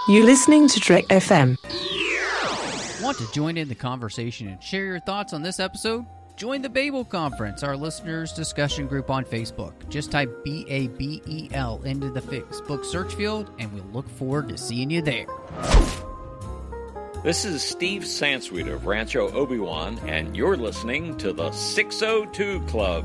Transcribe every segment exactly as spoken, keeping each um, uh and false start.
You're listening to Trek F M. Want to join in the conversation and share your thoughts on this episode? Join the Babel Conference, our listeners' discussion group on Facebook. Just type B A B E L into the Facebook search field, and we'll look forward to seeing you there. This is Steve Sansweet of Rancho Obi-Wan, and you're listening to the six oh two Club.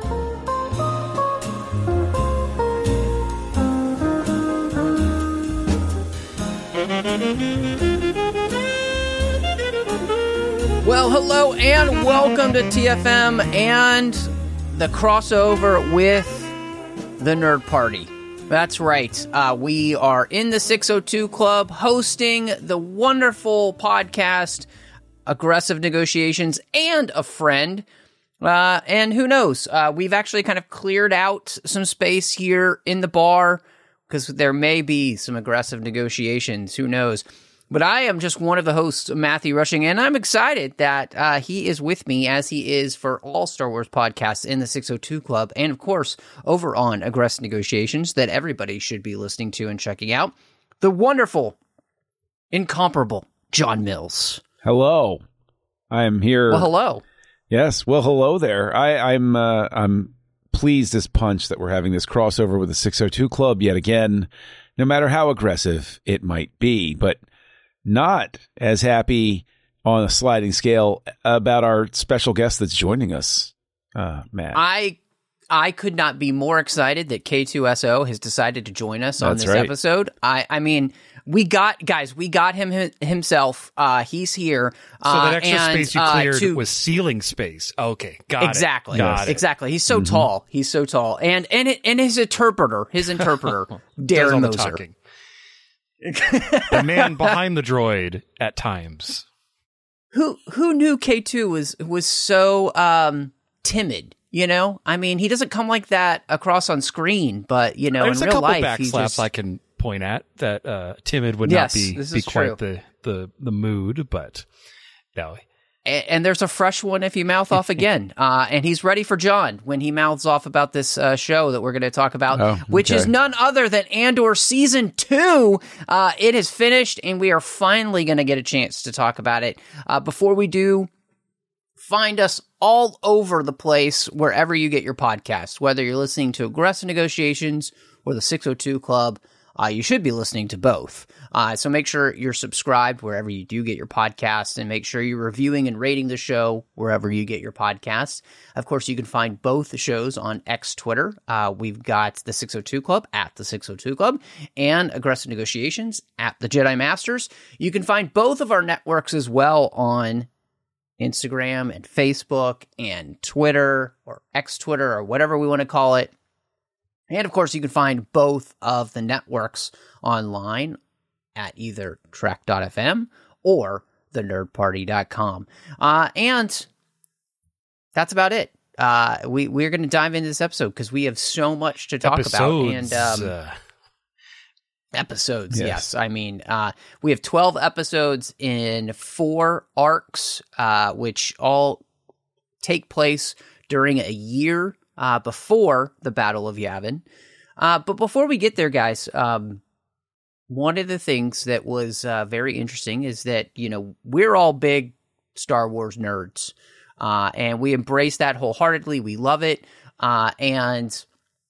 Well, hello and welcome to T F M and the crossover with the Nerd Party. That's right. Uh, we are in the six oh two Club hosting the wonderful podcast, Aggressive Negotiations, and a friend. Uh, and who knows? Uh, we've actually kind of cleared out some space here in the bar because there may be some aggressive negotiations. Who knows? But I am just one of the hosts, Matthew Rushing, and I'm excited that uh, he is with me as he is for all Star Wars podcasts in the six oh two Club, and of course, over on Aggressive Negotiations that everybody should be listening to and checking out. The wonderful, incomparable John Mills. Hello. I am here. Well, hello. Yes, well, hello there. I, I'm uh, I'm pleased as punch that we're having this crossover with the six oh two Club yet again, no matter how aggressive it might be, but not as happy on a sliding scale about our special guest that's joining us, uh, Matt. I I could not be more excited that K two S O has decided to join us on That's this right. episode. I, I mean, we got, guys, we got him hi- himself. Uh, he's here. So uh, that extra and, space you uh, cleared to- was ceiling space. Okay, got it. Exactly. Got it. Exactly. He's so tall. He's so tall. And and it, and his interpreter, his interpreter, Does Darren all the Moser. talking. The man behind the droid at times. Who who knew K two was was so um, timid? You know, I mean, he doesn't come like that across on screen, but you know, There's in a real couple life, back he slaps just, I can point at that uh, timid would Yes, not be, this be is quite true. the, the, the mood, but no. And, and there's a fresh one if you mouth off again. Uh, and he's ready for John when he mouths off about this uh, show that we're going to talk about, Oh, which is okay. none other than Andor Season two. Uh, it is finished, and we are finally going to get a chance to talk about it. Uh, before we do, find us all over the place wherever you get your podcasts, whether you're listening to Aggressive Negotiations or the six oh two Club. Uh, you should be listening to both. Uh, so make sure you're subscribed wherever you do get your podcasts, and make sure you're reviewing and rating the show wherever you get your podcasts. Of course, you can find both the shows on X Twitter. Uh, we've got the six oh two Club at the six oh two Club and Aggressive Negotiations at the Jedi Masters. You can find both of our networks as well on Instagram and Facebook and Twitter or X Twitter or whatever we want to call it. And of course, you can find both of the networks online at either Trek dot f m or the nerd party dot com. Uh, and that's about it. Uh, we, we're going to dive into this episode because we have so much to talk Episodes, about. And um, uh, Episodes, yes. Yes. I mean, uh, we have twelve episodes in four arcs, uh, which all take place during a year uh, before the Battle of Yavin. Uh, but before we get there, guys, um, one of the things that was uh, very interesting is that, you know, we're all big Star Wars nerds, uh, and we embrace that wholeheartedly. We love it. Uh, and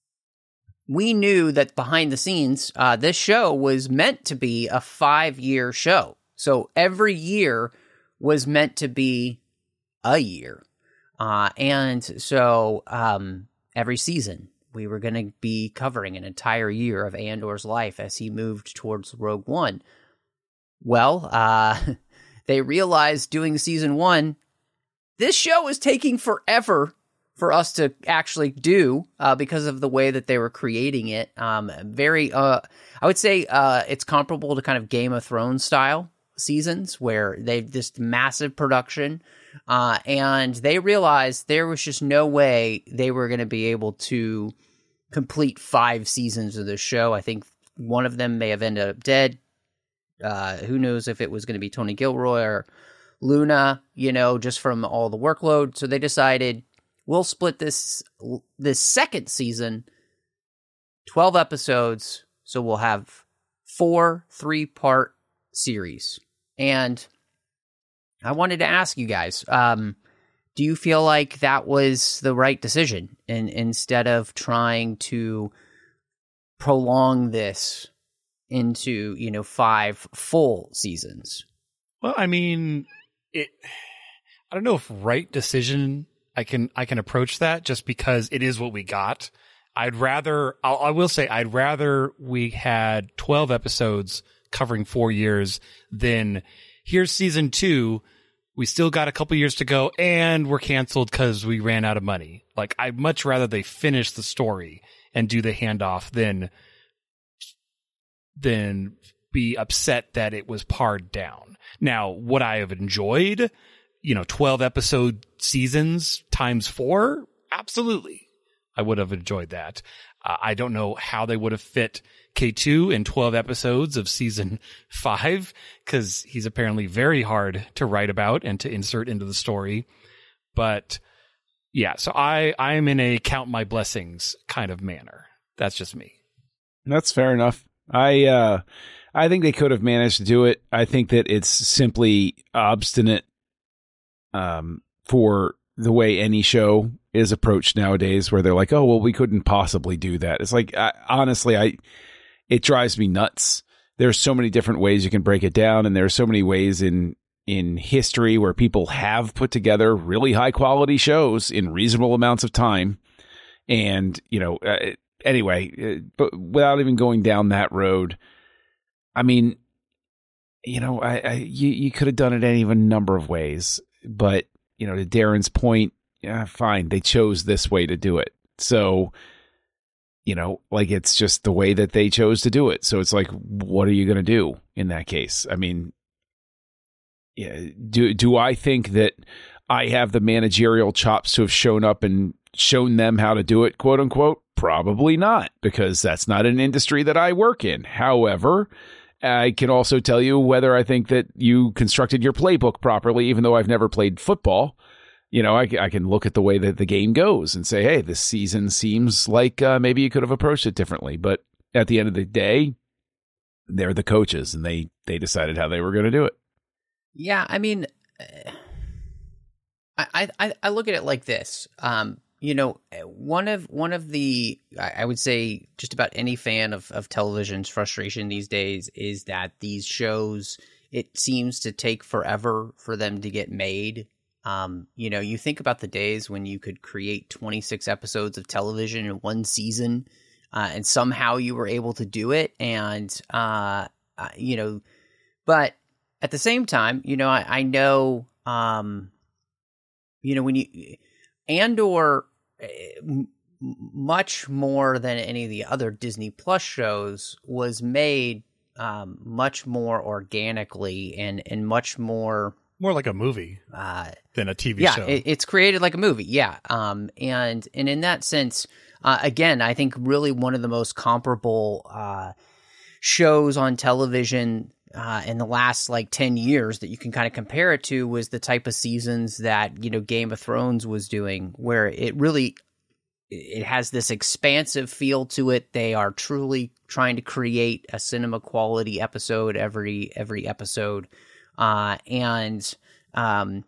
we knew that behind the scenes, uh, this show was meant to be a five-year show. So every year was meant to be a year. Uh, and so um, every season, we were going to be covering an entire year of Andor's life as he moved towards Rogue One. Well, uh, they realized doing season one, this show is taking forever for us to actually do uh, because of the way that they were creating it. Um, very, uh, I would say uh, it's comparable to kind of Game of Thrones style seasons where they've this massive production uh, and they realized there was just no way they were going to be able to complete five seasons of the show. I think one of them may have ended up dead. Uh, who knows if it was going to be Tony Gilroy or Luna, you know, just from all the workload. So they decided, we'll split this this second season, twelve episodes, so we'll have four three-part series. And I wanted to ask you guys, um, do you feel like that was the right decision in, instead of trying to prolong this into, you know, five full seasons? Well, I mean, it. I don't know if right decision. I can I can approach that just because it is what we got. I'd rather. I'll, I will say I'd rather we had twelve episodes covering four years than here's season two. We still got a couple years to go, and we're canceled because we ran out of money. Like, I'd much rather they finish the story and do the handoff than than be upset that it was pared down. Now, would I have enjoyed, you know, twelve episode seasons times four? Absolutely. I would have enjoyed that. Uh, I don't know how they would have fit K two in twelve episodes of season five, because he's apparently very hard to write about and to insert into the story. But yeah, so I, I am in a count my blessings kind of manner. That's just me. That's fair enough. I, uh, I think they could have managed to do it. I think that it's simply obstinate, um, for the way any show is approached nowadays, where they're like, oh, well, we couldn't possibly do that. It's like, I, honestly, I, it drives me nuts. There's so many different ways you can break it down. And there are so many ways in, in history where people have put together really high quality shows in reasonable amounts of time. And, you know, uh, anyway, uh, but without even going down that road, I mean, you know, I, I you, you could have done it any of a number of ways, but, you know, to Darren's point, yeah, fine. They chose this way to do it. So, you know, like, it's just the way that they chose to do it. So it's like, what are you going to do in that case? I mean, yeah, do, do I think that I have the managerial chops to have shown up and shown them how to do it, quote unquote? Probably not, because that's not an industry that I work in. However, I can also tell you whether I think that you constructed your playbook properly, even though I've never played football. You know, I, I can look at the way that the game goes and say, hey, this season seems like uh, maybe you could have approached it differently. But at the end of the day, they're the coaches, and they, they decided how they were going to do it. Yeah, I mean, I, I, I look at it like this. Um, you know, one of one of the, I would say just about any fan of, of television's frustration these days is that these shows, it seems to take forever for them to get made. Um, you know, you think about the days when you could create twenty-six episodes of television in one season, uh, and somehow you were able to do it. And, uh, uh, you know, but at the same time, you know, I, I know, um, you know, when you, Andor, m- much more than any of the other Disney Plus shows, was made um, much more organically and, and much more... More like a movie uh, than a T V yeah, show. Yeah, it, it's created like a movie, yeah. Um, and, and in that sense, uh, again, I think really one of the most comparable uh, shows on television uh, in the last like ten years that you can kind of compare it to was the type of seasons that, you know, Game of Thrones was doing, where it really, it has this expansive feel to it. They are truly trying to create a cinema quality episode every, every episode. Uh, and, um,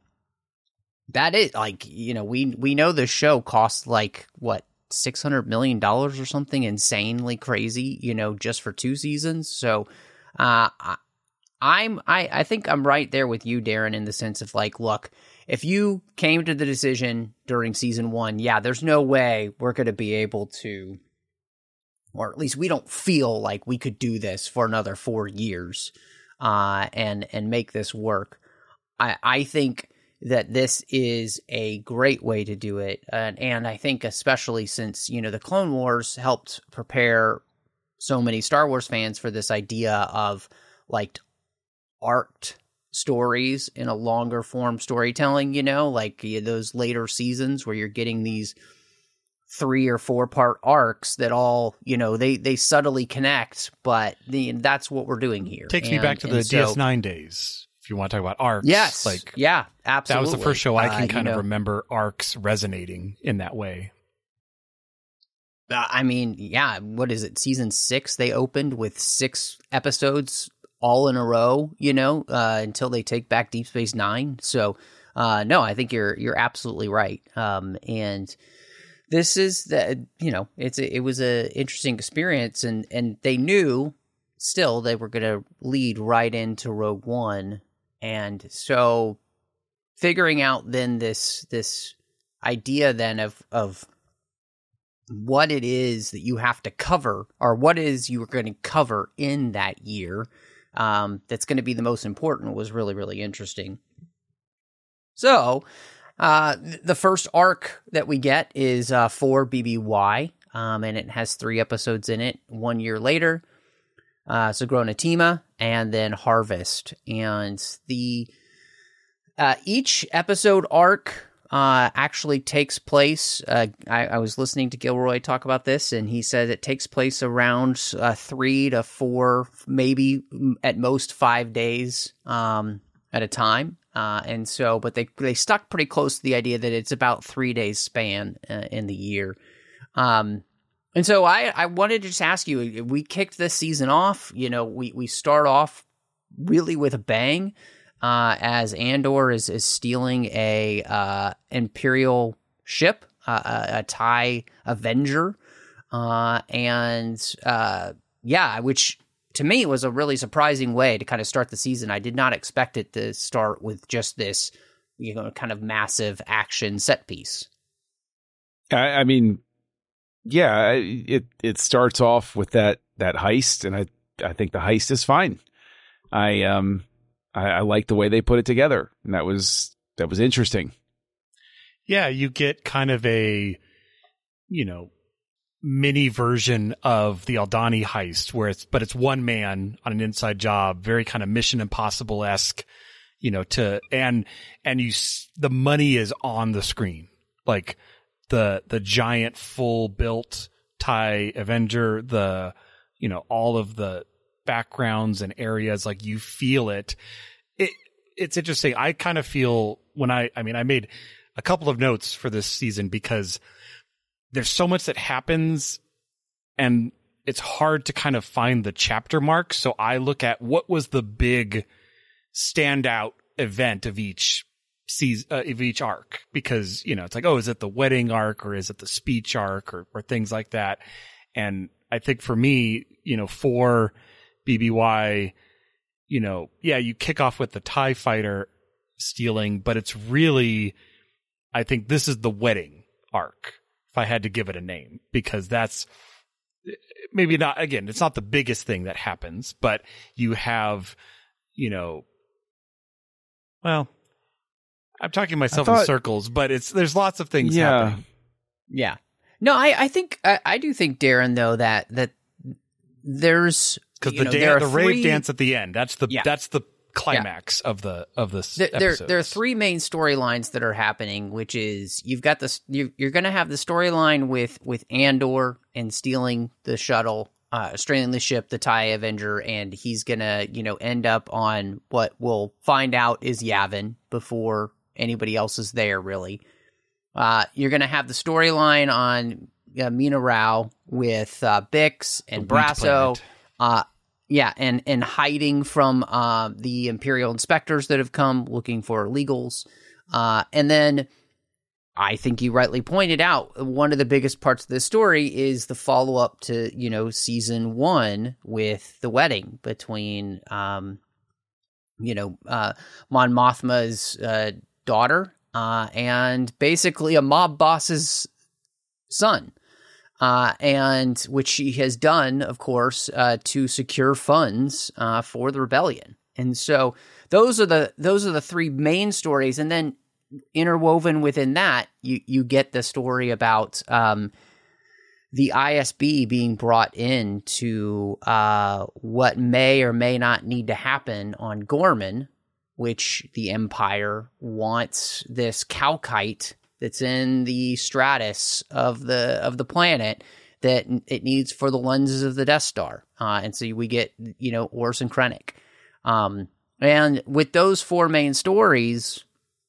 that is like, you know, we, we know the show cost like what, six hundred million dollars or something insanely crazy, you know, just for two seasons. So, uh, I, I'm, I, I think I'm right there with you, Darren, in the sense of like, look, if you came to the decision during season one, yeah, there's no way we're going to be able to, or at least we don't feel like we could do this for another four years. Uh, and and make this work. I I think that this is a great way to do it, and and I think especially since, you know, the Clone Wars helped prepare so many Star Wars fans for this idea of like arced stories in a longer form storytelling. You know, like you know, those later seasons where you're getting these three or four part arcs that all, you know, they, they subtly connect, but the, that's what we're doing here. Takes and, me back to the so, D S nine days. If you want to talk about arcs. Yes. Like, yeah, absolutely. That was the first show I can uh, kind you of know, remember arcs resonating in that way. Uh, I mean, yeah, what is it? Season six, they opened with six episodes all in a row, you know, uh, until they take back Deep Space Nine. So, uh, no, I think you're you're absolutely right. Um, and this is the, you know, it's a, it was a interesting experience, and and they knew still they were going to lead right into Rogue One, and so figuring out then this this idea then of of what it is that you have to cover, or what it is you are going to cover in that year, um, that's going to be the most important, was really, really interesting. So, uh, the first arc that we get is uh, for B B Y, um, and it has three episodes in it. One year later, uh, Sigrona Tima, and then Harvest. And the uh, each episode arc Uh, actually takes place, uh, I, I was listening to Gilroy talk about this, and he said it takes place around uh, three to four, maybe at most five days um, at a time. Uh, and so, but they, they stuck pretty close to the idea that it's about three days span uh, in the year. Um, and so I, I wanted to just ask you, we kicked this season off, you know, we, we start off really with a bang. Uh, as Andor is, is stealing a uh, Imperial ship, uh, a, a TIE Avenger, uh, and uh, yeah, which to me was a really surprising way to kind of start the season. I did not expect it to start with just this, you know, kind of massive action set piece. I, I mean, yeah, it it starts off with that that heist, and I I think the heist is fine. I um. I, I like the way they put it together, and that was that was interesting. Yeah, you get kind of a, you know, mini version of the Aldhani heist, where it's but it's one man on an inside job, very kind of Mission Impossible esque, you know. To and and you the money is on the screen, like the the giant full built TIE Avenger, the you know all of the backgrounds and areas, like you feel it. It it's interesting. I kind of feel when I I mean I made a couple of notes for this season because there's so much that happens and it's hard to kind of find the chapter marks. So I look at what was the big standout event of each season, uh, of each arc, because you know it's like, oh, is it the wedding arc or is it the speech arc or or things like that? And I think for me, you know, for B B Y, you know, yeah, you kick off with the TIE fighter stealing, but it's really, I think this is the wedding arc, if I had to give it a name, because that's maybe not, again, it's not the biggest thing that happens, but you have, you know, well, I'm talking myself thought, in circles, but it's, there's lots of things yeah. happening. Yeah. No, I, I think, I, I do think, Darren, though, that, that there's, because the know, dan- the three, rave dance at the end, that's the yeah. that's the climax yeah. of the of this there, there, episode. There are three main storylines that are happening, which is you've got this you, you're going to have the storyline with with Andor and stealing the shuttle, uh, stealing the ship, the TIE Avenger, and he's gonna you know end up on what we'll find out is Yavin before anybody else is there. Really, uh, you're going to have the storyline on uh, Mina Rao with uh, Bix and Brasso. Uh, yeah, and, and hiding from uh, the Imperial inspectors that have come looking for illegals. Uh, and then I think you rightly pointed out, one of the biggest parts of this story is the follow-up to, you know, season one with the wedding between, um, you know, uh, Mon Mothma's uh, daughter uh, and basically a mob boss's son. Uh, and which she has done, of course, uh, to secure funds uh, for the rebellion. And so those are the those are the three main stories. And then interwoven within that, you you get the story about um, the I S B being brought in to uh, what may or may not need to happen on Gorman, which the Empire wants this Calkite that's in the stratus of the of the planet that it needs for the lenses of the Death Star. Uh, and so we get, you know, Orson Krennic. Um, and with those four main stories,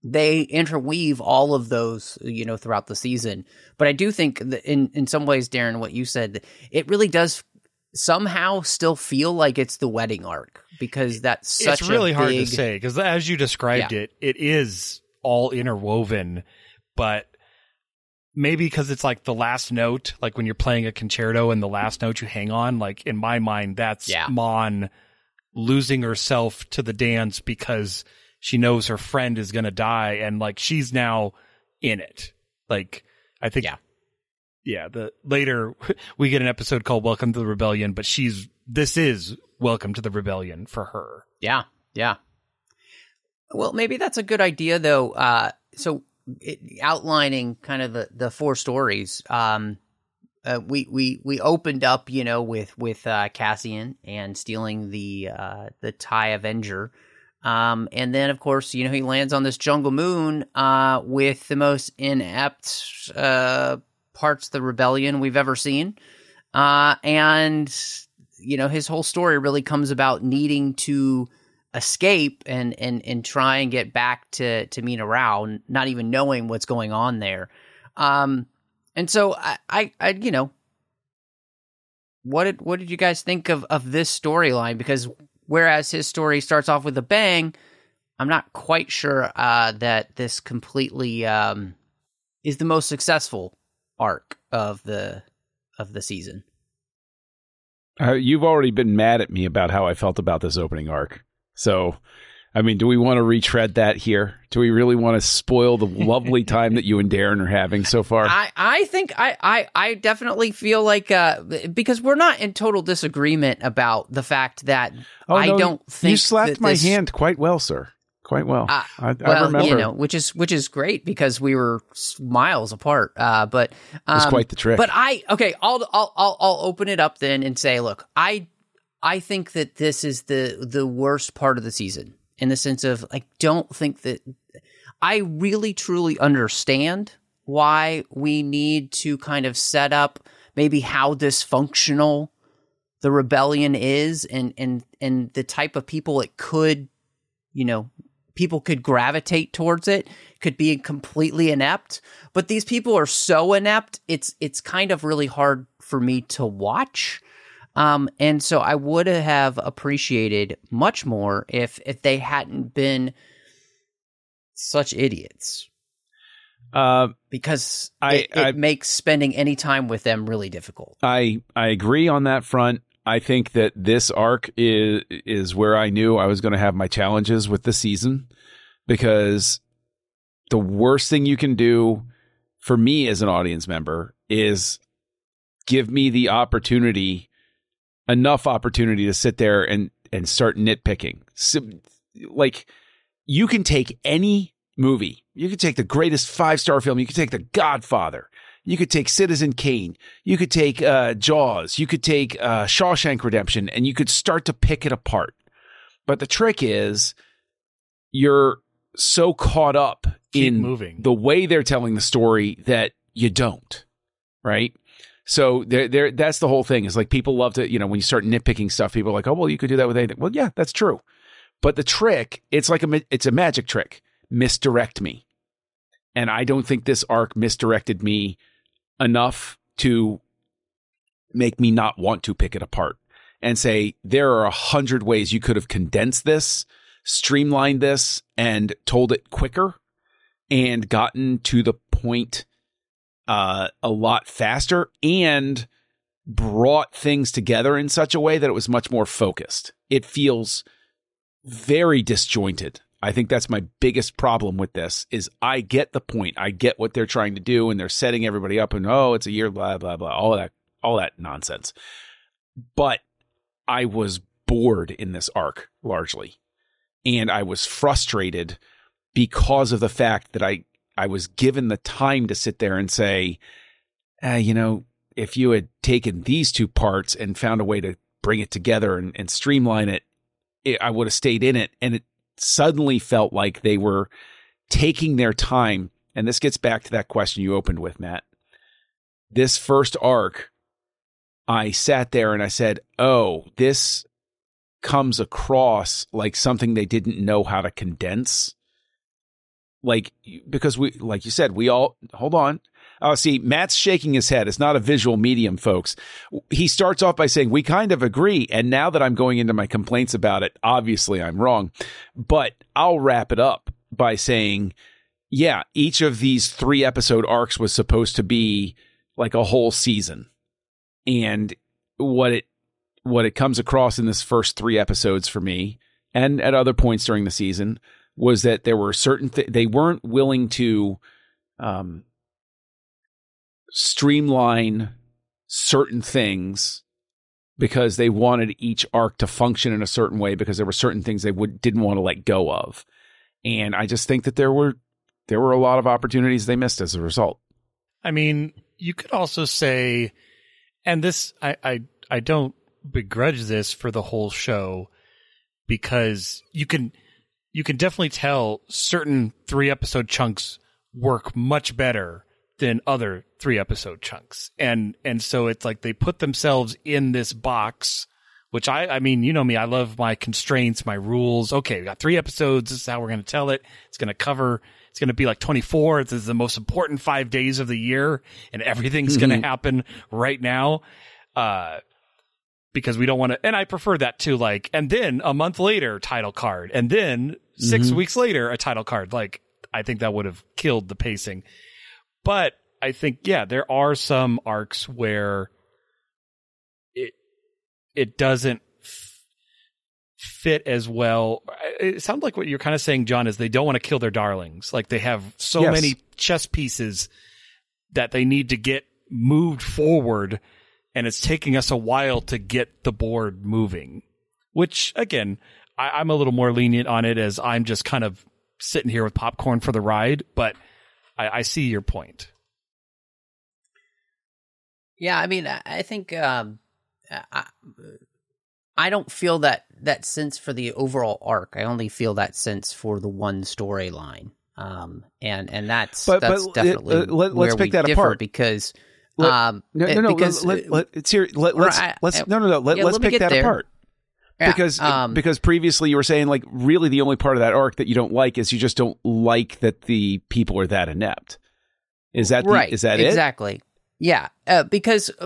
they interweave all of those, you know, throughout the season. But I do think that in, in some ways, Darren, what you said, it really does somehow still feel like it's the wedding arc, because that's such it's really a hard big... to say, because as you described Yeah. it, it is all interwoven, but maybe because it's like the last note, like when you're playing a concerto and the last note you hang on, like in my mind, that's Yeah. Mon losing herself to the dance because she knows her friend is going to die, and like she's now in it. Like, I think, Yeah. yeah, the later we get an episode called Welcome to the Rebellion, but she's, this is Welcome to the Rebellion for her. Yeah, yeah. Well, maybe that's a good idea, though. Uh, so it, outlining kind of the, the four stories, um, uh, we, we, we opened up, you know, with, with uh, Cassian and stealing the uh, the TIE Avenger. Um, and then, of course, you know, he lands on this jungle moon uh, with the most inept uh, parts of the rebellion we've ever seen. Uh, and, you know, his whole story really comes about needing to escape and, and, and try and get back to, to Mina Rao, not even knowing what's going on there. Um, and so I, I, I, you know, what did, what did you guys think of, of this storyline? Because whereas his story starts off with a bang, I'm not quite sure uh, that this completely um, is the most successful arc of the of the season. Uh, you've already been mad at me about how I felt about this opening arc. So, I mean, do we want to retread that here? Do we really want to spoil the lovely time that you and Darren are having so far? I, I think I, I, I definitely feel like, uh, because we're not in total disagreement about the fact that oh, I no, don't think you slapped that my this, hand quite well, sir. Quite well. Uh, I, I well, remember. you know, which is which is great because we were miles apart. Uh, but um, It's quite the trick. But I okay, I'll I'll I'll I'll open it up then and say, look, I I think that this is the the worst part of the season in the sense of I don't think that I really truly understand why we need to kind of set up maybe how dysfunctional the rebellion is and and and the type of people it could, you know, people could gravitate towards it, could be completely inept, but these people are so inept, it's it's kind of really hard for me to watch. Um, and so I would have appreciated much more if if they hadn't been such idiots. Uh, because I, it, it I, makes spending any time with them really difficult. I I agree on that front. I think that this arc is is where I knew I was going to have my challenges with the season, because the worst thing you can do for me as an audience member is give me the opportunity, enough opportunity to sit there and, and start nitpicking. So, like, you can take any movie. You could take the greatest five-star film. You could take The Godfather. You could take Citizen Kane. You could take uh, Jaws. You could take uh, Shawshank Redemption, and you could start to pick it apart. But the trick is you're so caught up Keep in moving. the way they're telling the story that you don't, right? So there, there. That's the whole thing. Is like people love to, you know, when you start nitpicking stuff, people are like, oh, well, you could do that with anything. Well, yeah, that's true. But the trick, it's like a, it's a magic trick. Misdirect me. And I don't think this arc misdirected me enough to make me not want to pick it apart and say, there are a hundred ways you could have condensed this, streamlined this, and told it quicker and gotten to the point uh, a lot faster and brought things together in such a way that it was much more focused. It feels very disjointed. I think that's my biggest problem with this is I get the point. I get what they're trying to do, and they're setting everybody up and, oh, it's a year, blah, blah, blah, all of that, all that nonsense. But I was bored in this arc largely, and I was frustrated because of the fact that I, I was given the time to sit there and say, eh, you know, if you had taken these two parts and found a way to bring it together and, and streamline it, it, I would have stayed in it. And it suddenly felt like they were taking their time. And this gets back to that question you opened with, Matt. This first arc, I sat there and I said, oh, this comes across like something they didn't know how to condense. like, because we, like you said, we all, hold on. Oh, see, Matt's shaking his head. It's not a visual medium, folks. He starts off by saying, we kind of agree. And now that I'm going into my complaints about it, obviously I'm wrong. But I'll wrap it up by saying, yeah, each of these three episode arcs was supposed to be like a whole season. And what it, what it comes across in this first three episodes for me, and at other points during the season, was that there were certain, th- they weren't willing to, um, streamline certain things because they wanted each arc to function in a certain way, because there were certain things they would didn't want to let go of. And I just think that there were there were a lot of opportunities they missed as a result. I mean, you could also say, and this I I, I don't begrudge this for the whole show, because you can you can definitely tell certain three episode chunks work much better than other three episode chunks. And, and so it's like they put themselves in this box, which I, I mean, you know me, I love my constraints, my rules. Okay, we got three episodes. This is how we're going to tell it. It's going to cover, it's going to be like twenty-four. This is the most important five days of the year, and everything's mm-hmm. going to happen right now. Uh, because we don't want to, and I prefer that too. Like, and then a month later, title card, and then six mm-hmm. weeks later, a title card. Like, I think that would have killed the pacing. But I think, yeah, there are some arcs where it it doesn't f- fit as well. It sounds like what you're kind of saying, John, is they don't want to kill their darlings. Like, they have so yes. many chess pieces that they need to get moved forward, and it's taking us a while to get the board moving. Which, again, I, I'm a little more lenient on it, as I'm just kind of sitting here with popcorn for the ride, but I, I see your point. Yeah, I mean, I think um, I, I don't feel that, that sense for the overall arc. I only feel that sense for the one storyline, um, and and that's but, that's but, definitely uh, let, where let's pick we that differ apart. Because let, um, no, no, no, because let, let, let, it's here. Let, let's I, let's no, no, no. Let, yeah, let's let me pick get that there. apart. Yeah, because um, because previously you were saying, like, really the only part of that arc that you don't like is you just don't like that the people are that inept. Is that the, right? Is that exactly. it? Exactly. Yeah, uh, because uh,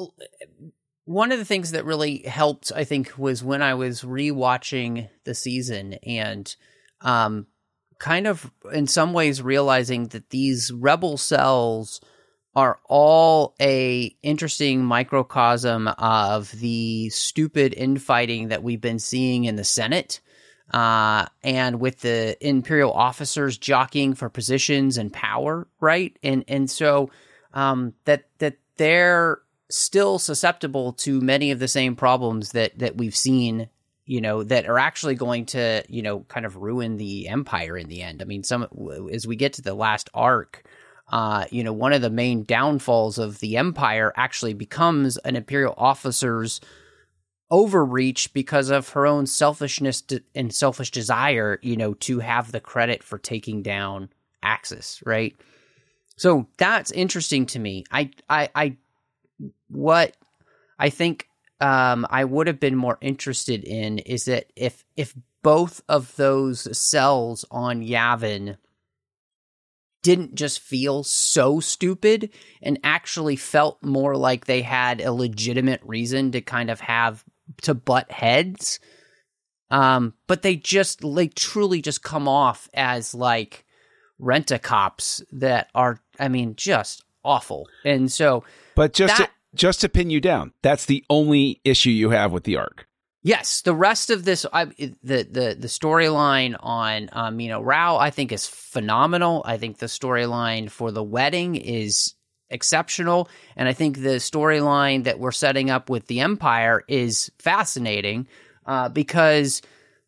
one of the things that really helped, I think, was when I was rewatching the season and um, kind of in some ways realizing that these rebel cells are all a interesting microcosm of the stupid infighting that we've been seeing in the Senate, uh, and with the Imperial officers jockeying for positions and power, right? And and so um, that that they're still susceptible to many of the same problems that that we've seen, you know, that are actually going to, you know, kind of ruin the Empire in the end. I mean, some as we get to the last arc. Uh, you know, one of the main downfalls of the Empire actually becomes an Imperial officer's overreach because of her own selfishness and selfish desire, you know, to have the credit for taking down Axis, right? So that's interesting to me. I, I, I, what I think um, I would have been more interested in is that if if both of those cells on Yavin didn't just feel so stupid and actually felt more like they had a legitimate reason to kind of have to butt heads. Um, but they just, like, truly just come off as like rent-a-cops that are, I mean, just awful. And so, but just, that, to, just to pin you down, that's the only issue you have with the arc. Yes, the rest of this, I, the the the storyline on um, you know, Rao, I think is phenomenal. I think the storyline for the wedding is exceptional, and I think the storyline that we're setting up with the Empire is fascinating uh, because,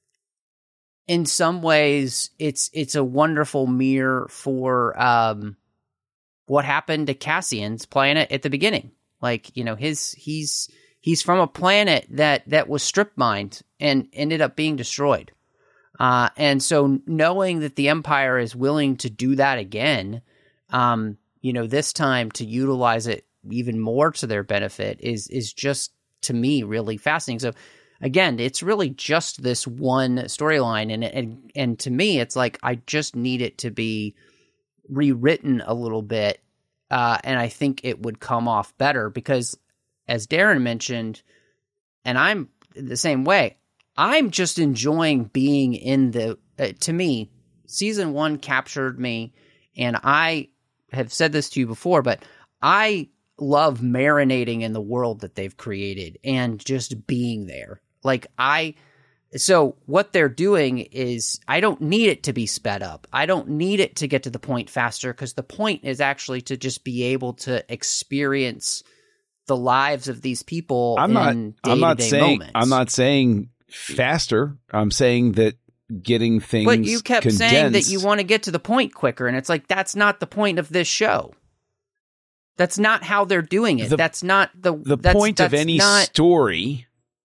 in some ways, it's it's a wonderful mirror for um, what happened to Cassian's planet at the beginning. Like, you know, his he's. He's from a planet that, that was strip mined and ended up being destroyed. Uh, and so knowing that the Empire is willing to do that again, um, you know, this time to utilize it even more to their benefit is is just, to me, really fascinating. So again, it's really just this one storyline, and and and to me, it's like I just need it to be rewritten a little bit, uh, and I think it would come off better because, as Darren mentioned, and I'm the same way. I'm just enjoying being in the. Uh, to me, season one captured me, and I have said this to you before, but I love marinating in the world that they've created and just being there. Like I, so what they're doing is I don't need it to be sped up. I don't need it to get to the point faster because the point is actually to just be able to experience the lives of these people. I'm not, in I'm not day-to-day saying, moments. I'm not saying faster. I'm saying that getting things But you kept condensed, saying that you want to get to the point quicker, and it's like that's not the point of this show. That's not how they're doing it. The, that's not the the that's, point that's of any not, story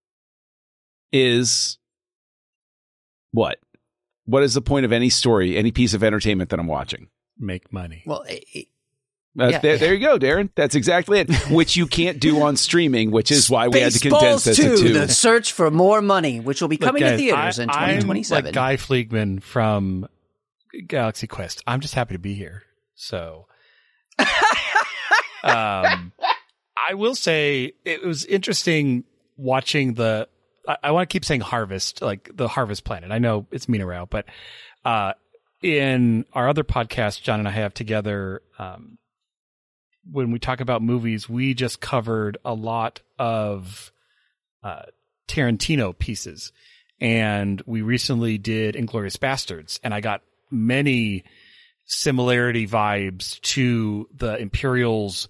is what? What is the point of any story, any piece of entertainment that I'm watching? Make money. Well, it, it, Uh, yeah. there, there you go, Darren. That's exactly it. Which you can't do on streaming, which is why we had to condense that to two. The search for more money, which will be Look, coming guys, to theaters I, in twenty twenty-seven. I'm like Guy Fleegman from Galaxy Quest. I'm just happy to be here. So, um, I will say it was interesting watching the. I, I want to keep saying Harvest, like the Harvest Planet. I know it's Mina Rao, but uh, in our other podcast, John and I have together. Um, when we talk about movies, we just covered a lot of uh, Tarantino pieces. And we recently did Inglourious Bastards. And I got many similarity vibes to the Imperials,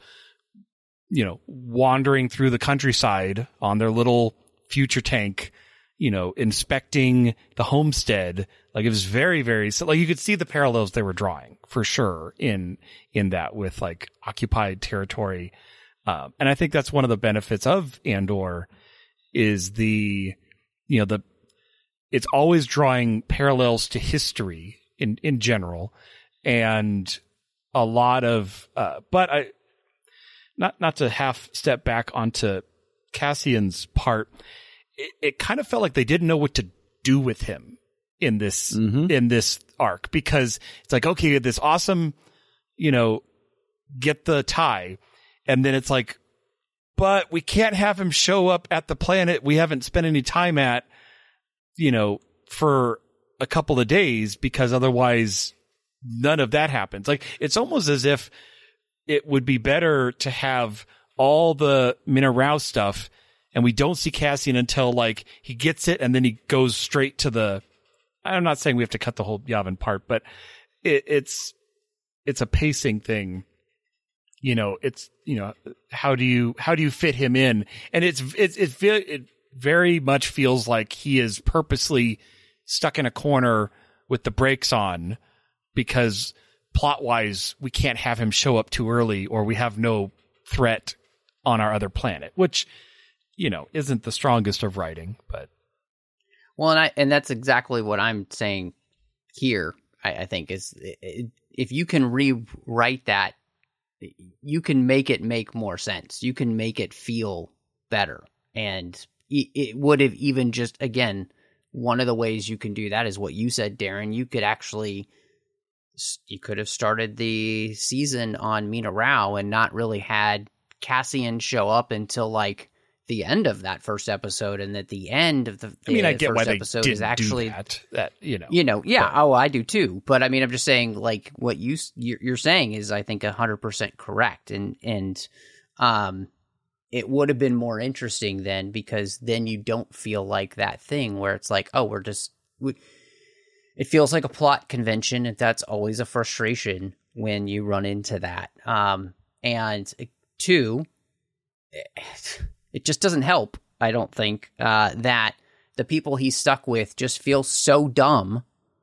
you know, wandering through the countryside on their little future tank, you know, inspecting the homestead. Like it was very, very, so like you could see the parallels they were drawing for sure in, in that with like occupied territory. Um, and I think that's one of the benefits of Andor is the, you know, the, it's always drawing parallels to history in, in general. And a lot of, uh, but I, not, not to half step back onto Cassian's part, it, it kind of felt like they didn't know what to do with him in this, mm-hmm. in this arc, because it's like, okay, you had this awesome, you know, get the tie. And then it's like, but we can't have him show up at the planet we haven't spent any time at, you know, for a couple of days, because otherwise none of that happens. Like, it's almost as if it would be better to have all the Mina Rao stuff and we don't see Cassian until like he gets it and then he goes straight to the, I'm not saying we have to cut the whole Yavin part, but it, it's, it's a pacing thing. You know, it's, you know, how do you, how do you fit him in? And it's, it's, it's, it very much feels like he is purposely stuck in a corner with the brakes on because plot wise, we can't have him show up too early or we have no threat on our other planet, which, you know, isn't the strongest of writing, but. Well, and I, and that's exactly what I'm saying here. I, I think is if you can rewrite that, you can make it make more sense. You can make it feel better. And it would have even just, again, one of the ways you can do that is what you said, Darren. You could actually, you could have started the season on Mina Rao and not really had Cassian show up until like the end of that first episode, and at the end of the, the I mean, I get first why they episode didn't is actually do that. That you know, you know, yeah. But, oh, I do too. But I mean, I'm just saying, like what you you're saying is, I think, a hundred percent correct, and and um, it would have been more interesting then, because then you don't feel like that thing where it's like, oh, we're just. We, it feels like a plot convention, and that's always a frustration when you run into that. Um, and two. It, It just doesn't help, I don't think, uh, that the people he's stuck with just feel so dumb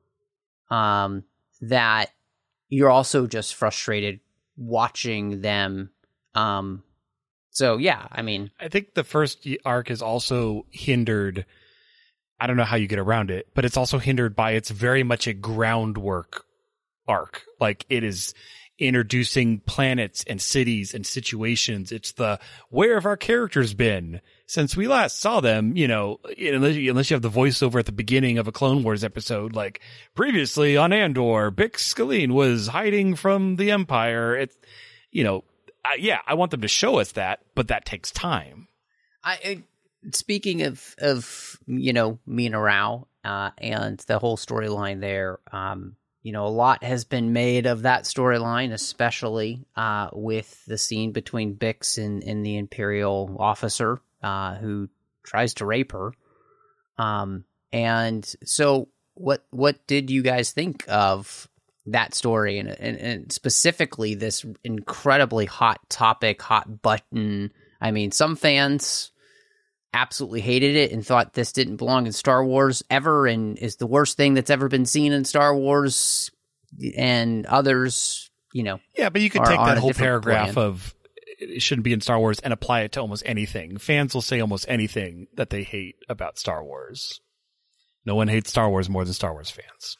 um, that you're also just frustrated watching them. Um, so, yeah, I mean. I think the first arc is also hindered. I don't know how you get around it, but it's also hindered by it's very much a groundwork arc. Like, it is introducing planets and cities and situations. It's the where have our characters been since we last saw them, you know, unless you, unless you have the voiceover at the beginning of a Clone Wars episode, like previously on Andor, Bix Scalene was hiding from the Empire. It's, you know, I, yeah, I want them to show us that, but that takes time. I, I speaking of, of, you know, Mina Rao, uh, and the whole storyline there, um, you know, a lot has been made of that storyline, especially, uh, with the scene between Bix and, and the Imperial officer, uh, who tries to rape her. Um, and so what, what did you guys think of that story and, and, and specifically this incredibly hot topic, hot button? I mean, some fans absolutely hated it and thought this didn't belong in Star Wars ever and is the worst thing that's ever been seen in Star Wars. And others, you know. Yeah, but you could are take on that a whole different paragraph plan. of it shouldn't be in Star Wars and apply it to almost anything. Fans will say almost anything that they hate about Star Wars. No one hates Star Wars more than Star Wars fans.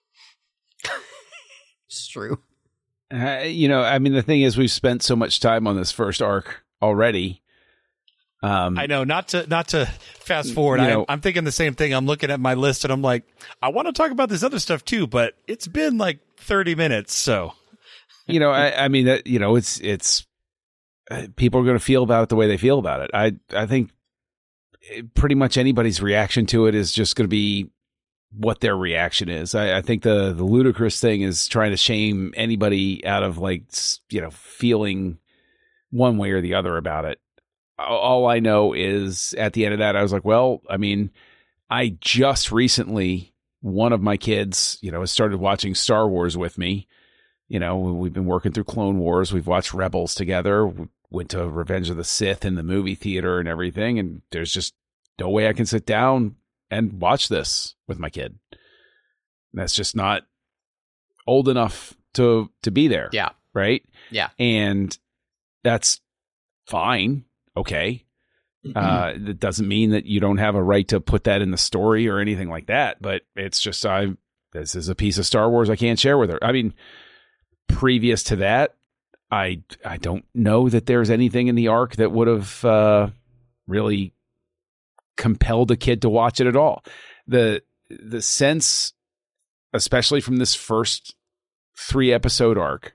It's true. Uh, you know, I mean, the thing is, we've spent so much time on this first arc already. Um, I know, not to not to fast forward. You I, know- I'm thinking the same thing. I'm looking at my list and I'm like, I want to talk about this other stuff too, but it's been like thirty minutes. So, you know, I, I mean, that, you know, it's it's uh, people are going to feel about it the way they feel about it. I I think pretty much anybody's reaction to it is just going to be what their reaction is. I, I think the the ludicrous thing is trying to shame anybody out of like s- you know feeling one way or the other about it. All I know is at the end of that, I was like, well, I mean, I just recently, one of my kids, you know, has started watching Star Wars with me. You know, we've been working through Clone Wars. We've watched Rebels together. We went to Revenge of the Sith in the movie theater and everything. And there's just no way I can sit down and watch this with my kid. That's just not old enough to, to be there. Yeah. Right. Yeah. And that's fine. Okay. Uh, that doesn't mean that you don't have a right to put that in the story or anything like that. But it's just, I, this is a piece of Star Wars I can't share with her. I mean, previous to that, I, I don't know that there's anything in the arc that would have, uh, really compelled a kid to watch it at all. The, the sense, especially from this first three episode arc,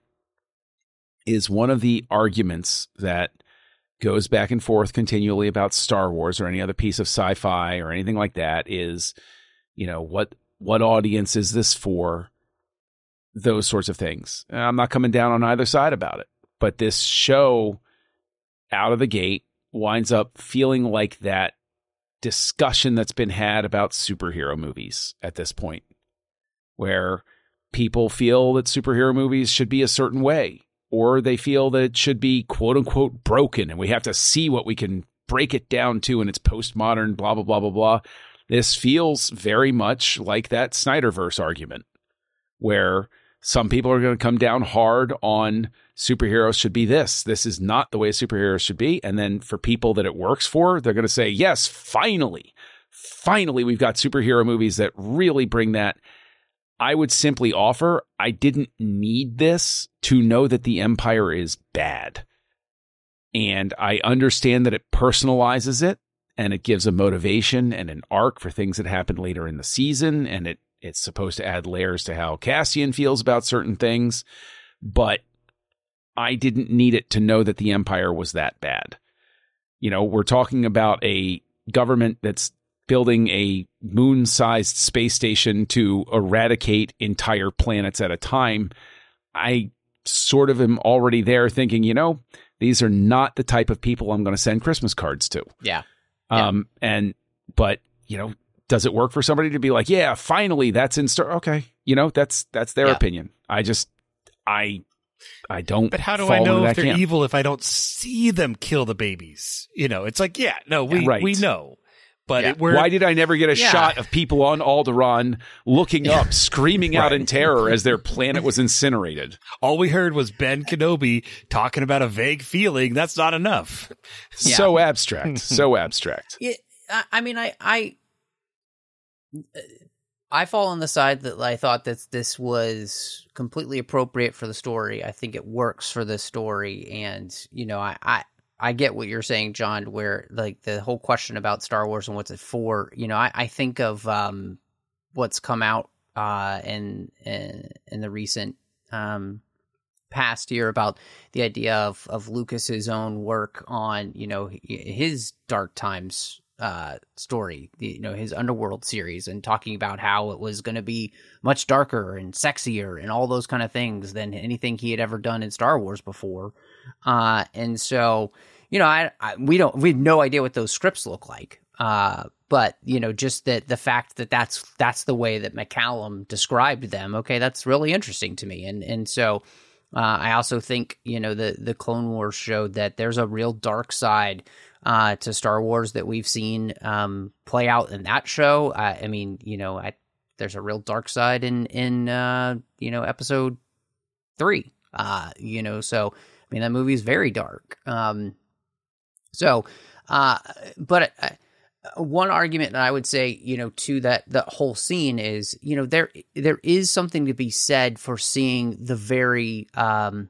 is one of the arguments that goes back and forth continually about Star Wars or any other piece of sci-fi or anything like that is, you know, what, what audience is this for? Those sorts of things. I'm not coming down on either side about it, but this show out of the gate winds up feeling like that discussion that's been had about superhero movies at this point, where people feel that superhero movies should be a certain way, or they feel that it should be quote unquote broken and we have to see what we can break it down to and it's postmodern, blah, blah, blah, blah, blah. This feels very much like that Snyderverse argument where some people are going to come down hard on superheroes should be this. This is not the way superheroes should be. And then for people that it works for, they're going to say, yes, finally, finally, we've got superhero movies that really bring that. I would simply offer, I didn't need this to know that the Empire is bad. And I understand that it personalizes it and it gives a motivation and an arc for things that happen later in the season. And it it's supposed to add layers to how Cassian feels about certain things. But I didn't need it to know that the Empire was that bad. You know, we're talking about a government that's building a moon-sized space station to eradicate entire planets at a time. I sort of am already there thinking, you know, these are not the type of people I'm going to send Christmas cards to. Yeah. Um, and, but, you know, does it work for somebody to be like, yeah, finally that's in Star? Okay. You know, that's, that's their Yeah. opinion. I just, I, I don't. but how do fall I know into if that they're camp. evil if I don't see them kill the babies? You know, it's like, yeah, no, we, Right. we know. But Yeah. it, we're, Why did I never get a Yeah. shot of people on Alderaan looking up, screaming out in terror as their planet was incinerated? all we heard was Ben Kenobi talking about a vague feeling. That's not enough. Yeah. So abstract, so abstract. Yeah, I, I mean, I, I, I fall on the side that I thought that this was completely appropriate for the story. I think it works for the story. And, you know, I, I, I get what you're saying, John, where like the whole question about Star Wars and what's it for, you know, I, I think of um, what's come out uh, in, in, in the recent um, past year about the idea of, of Lucas's own work on, you know, his Dark Times uh story, you know, his Underworld series, and talking about how it was going to be much darker and sexier and all those kind of things than anything he had ever done in Star Wars before. Uh and so, you know, I, I we don't we have no idea what those scripts look like. Uh but, you know, just that the fact that that's that's the way that McCallum described them, okay, that's really interesting to me. And and so uh I also think, you know, the the Clone Wars showed that there's a real dark side Uh, to Star Wars that we've seen um, play out in that show. Uh, I mean, you know, I, there's a real dark side in in uh, you know, episode three. Uh, you know, so I mean that movie is very dark. Um, so, uh, but uh, one argument that I would say, you know, to that that whole scene is, you know, there there is something to be said for seeing the very um,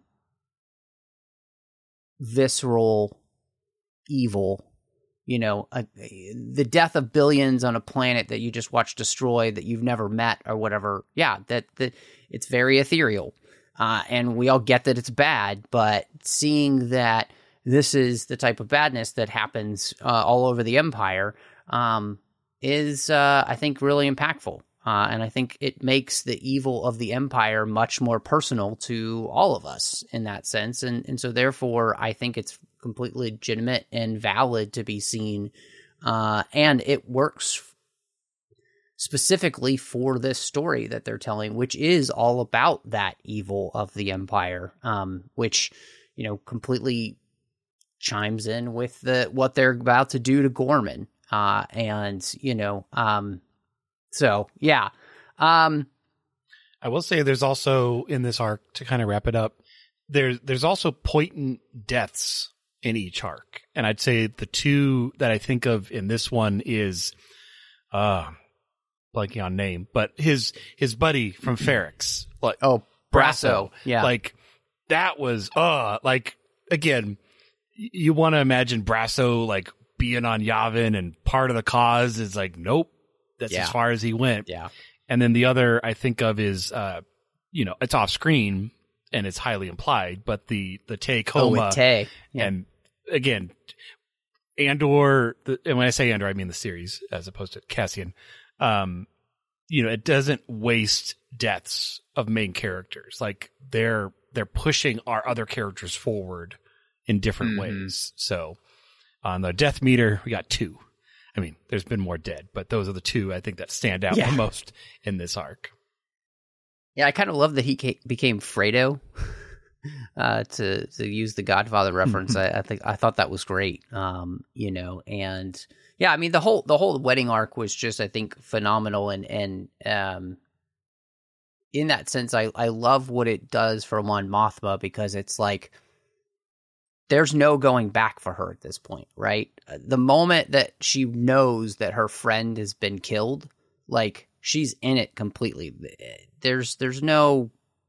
visceral evil, you know, uh, the death of billions on a planet that you just watch destroy that you've never met or whatever. Yeah, that, that it's very ethereal. Uh, and we all get that it's bad, but seeing that this is the type of badness that happens uh, all over the Empire um, is, uh, I think, really impactful. Uh, and I think it makes the evil of the Empire much more personal to all of us in that sense. And, and so therefore, I think it's completely legitimate and valid to be seen. Uh, and it works specifically for this story that they're telling, which is all about that evil of the Empire, um, which, you know, completely chimes in with the what they're about to do to Gorman. Uh, and, you know, um, so, yeah. Um, I will say there's also, in this arc, to kind of wrap it up, there's, there's also poignant deaths in each arc. And I'd say the two that I think of in this one is, uh, blanking on name, but his, his buddy from Ferrix. Like, oh, Brasso. Brasso. Yeah. Like, that was, uh, like, again, you want to imagine Brasso, like, being on Yavin, and part of the cause is like, nope, that's Yeah. as far as he went. Yeah. And then the other I think of is, uh, you know, it's off screen and it's highly implied, but the, the Tay Oh, Coma. with Tay. Yeah. And again, Andor, the, and when I say Andor, I mean the series as opposed to Cassian. Um, you know, it doesn't waste deaths of main characters. Like they're, they're pushing our other characters forward in different Mm-hmm. ways. So on the death meter, we got two. I mean, there's been more dead, but those are the two I think that stand out Yeah. the most in this arc. Yeah, I kind of love that he ca- became Fredo. uh, to to use the Godfather reference, I, I think I thought that was great. Um, you know, and yeah, I mean the whole the whole wedding arc was just, I think, phenomenal, and and um, in that sense, I I love what it does for Mon Mothma, because it's like there's no going back for her at this point, right? The moment that she knows that her friend has been killed, like she's in it completely. There's there's no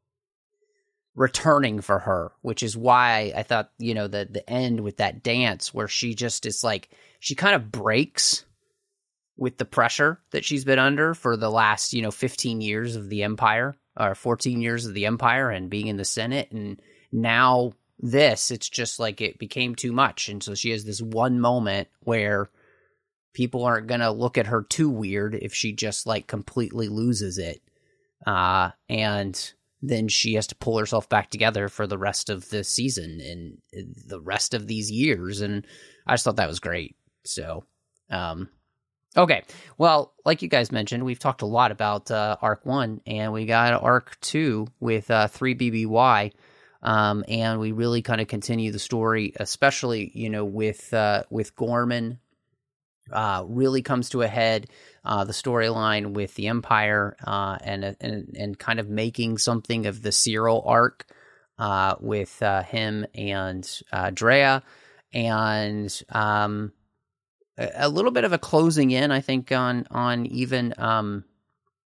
returning for her, which is why I thought, you know, the the end with that dance where she just is like, she kind of breaks with the pressure that she's been under for the last, you know, fifteen years of the Empire, or fourteen years of the Empire, and being in the Senate, and now this, it's just like it became too much. And so she has this one moment where people aren't going to look at her too weird if she just like completely loses it. Uh, and then she has to pull herself back together for the rest of the season and the rest of these years. And I just thought that was great. So, um, okay. Well, like you guys mentioned, we've talked a lot about, uh, arc one, and we got arc two with, uh, three B B Y. Um, and we really kind of continue the story, especially, you know, with, uh, with Gorman, uh, really comes to a head, uh, the storyline with the Empire, uh, and, and, and kind of making something of the Cyril arc, uh, with, uh, him and, uh, Drea, and, um, a, a little bit of a closing in, I think, on, on even, um,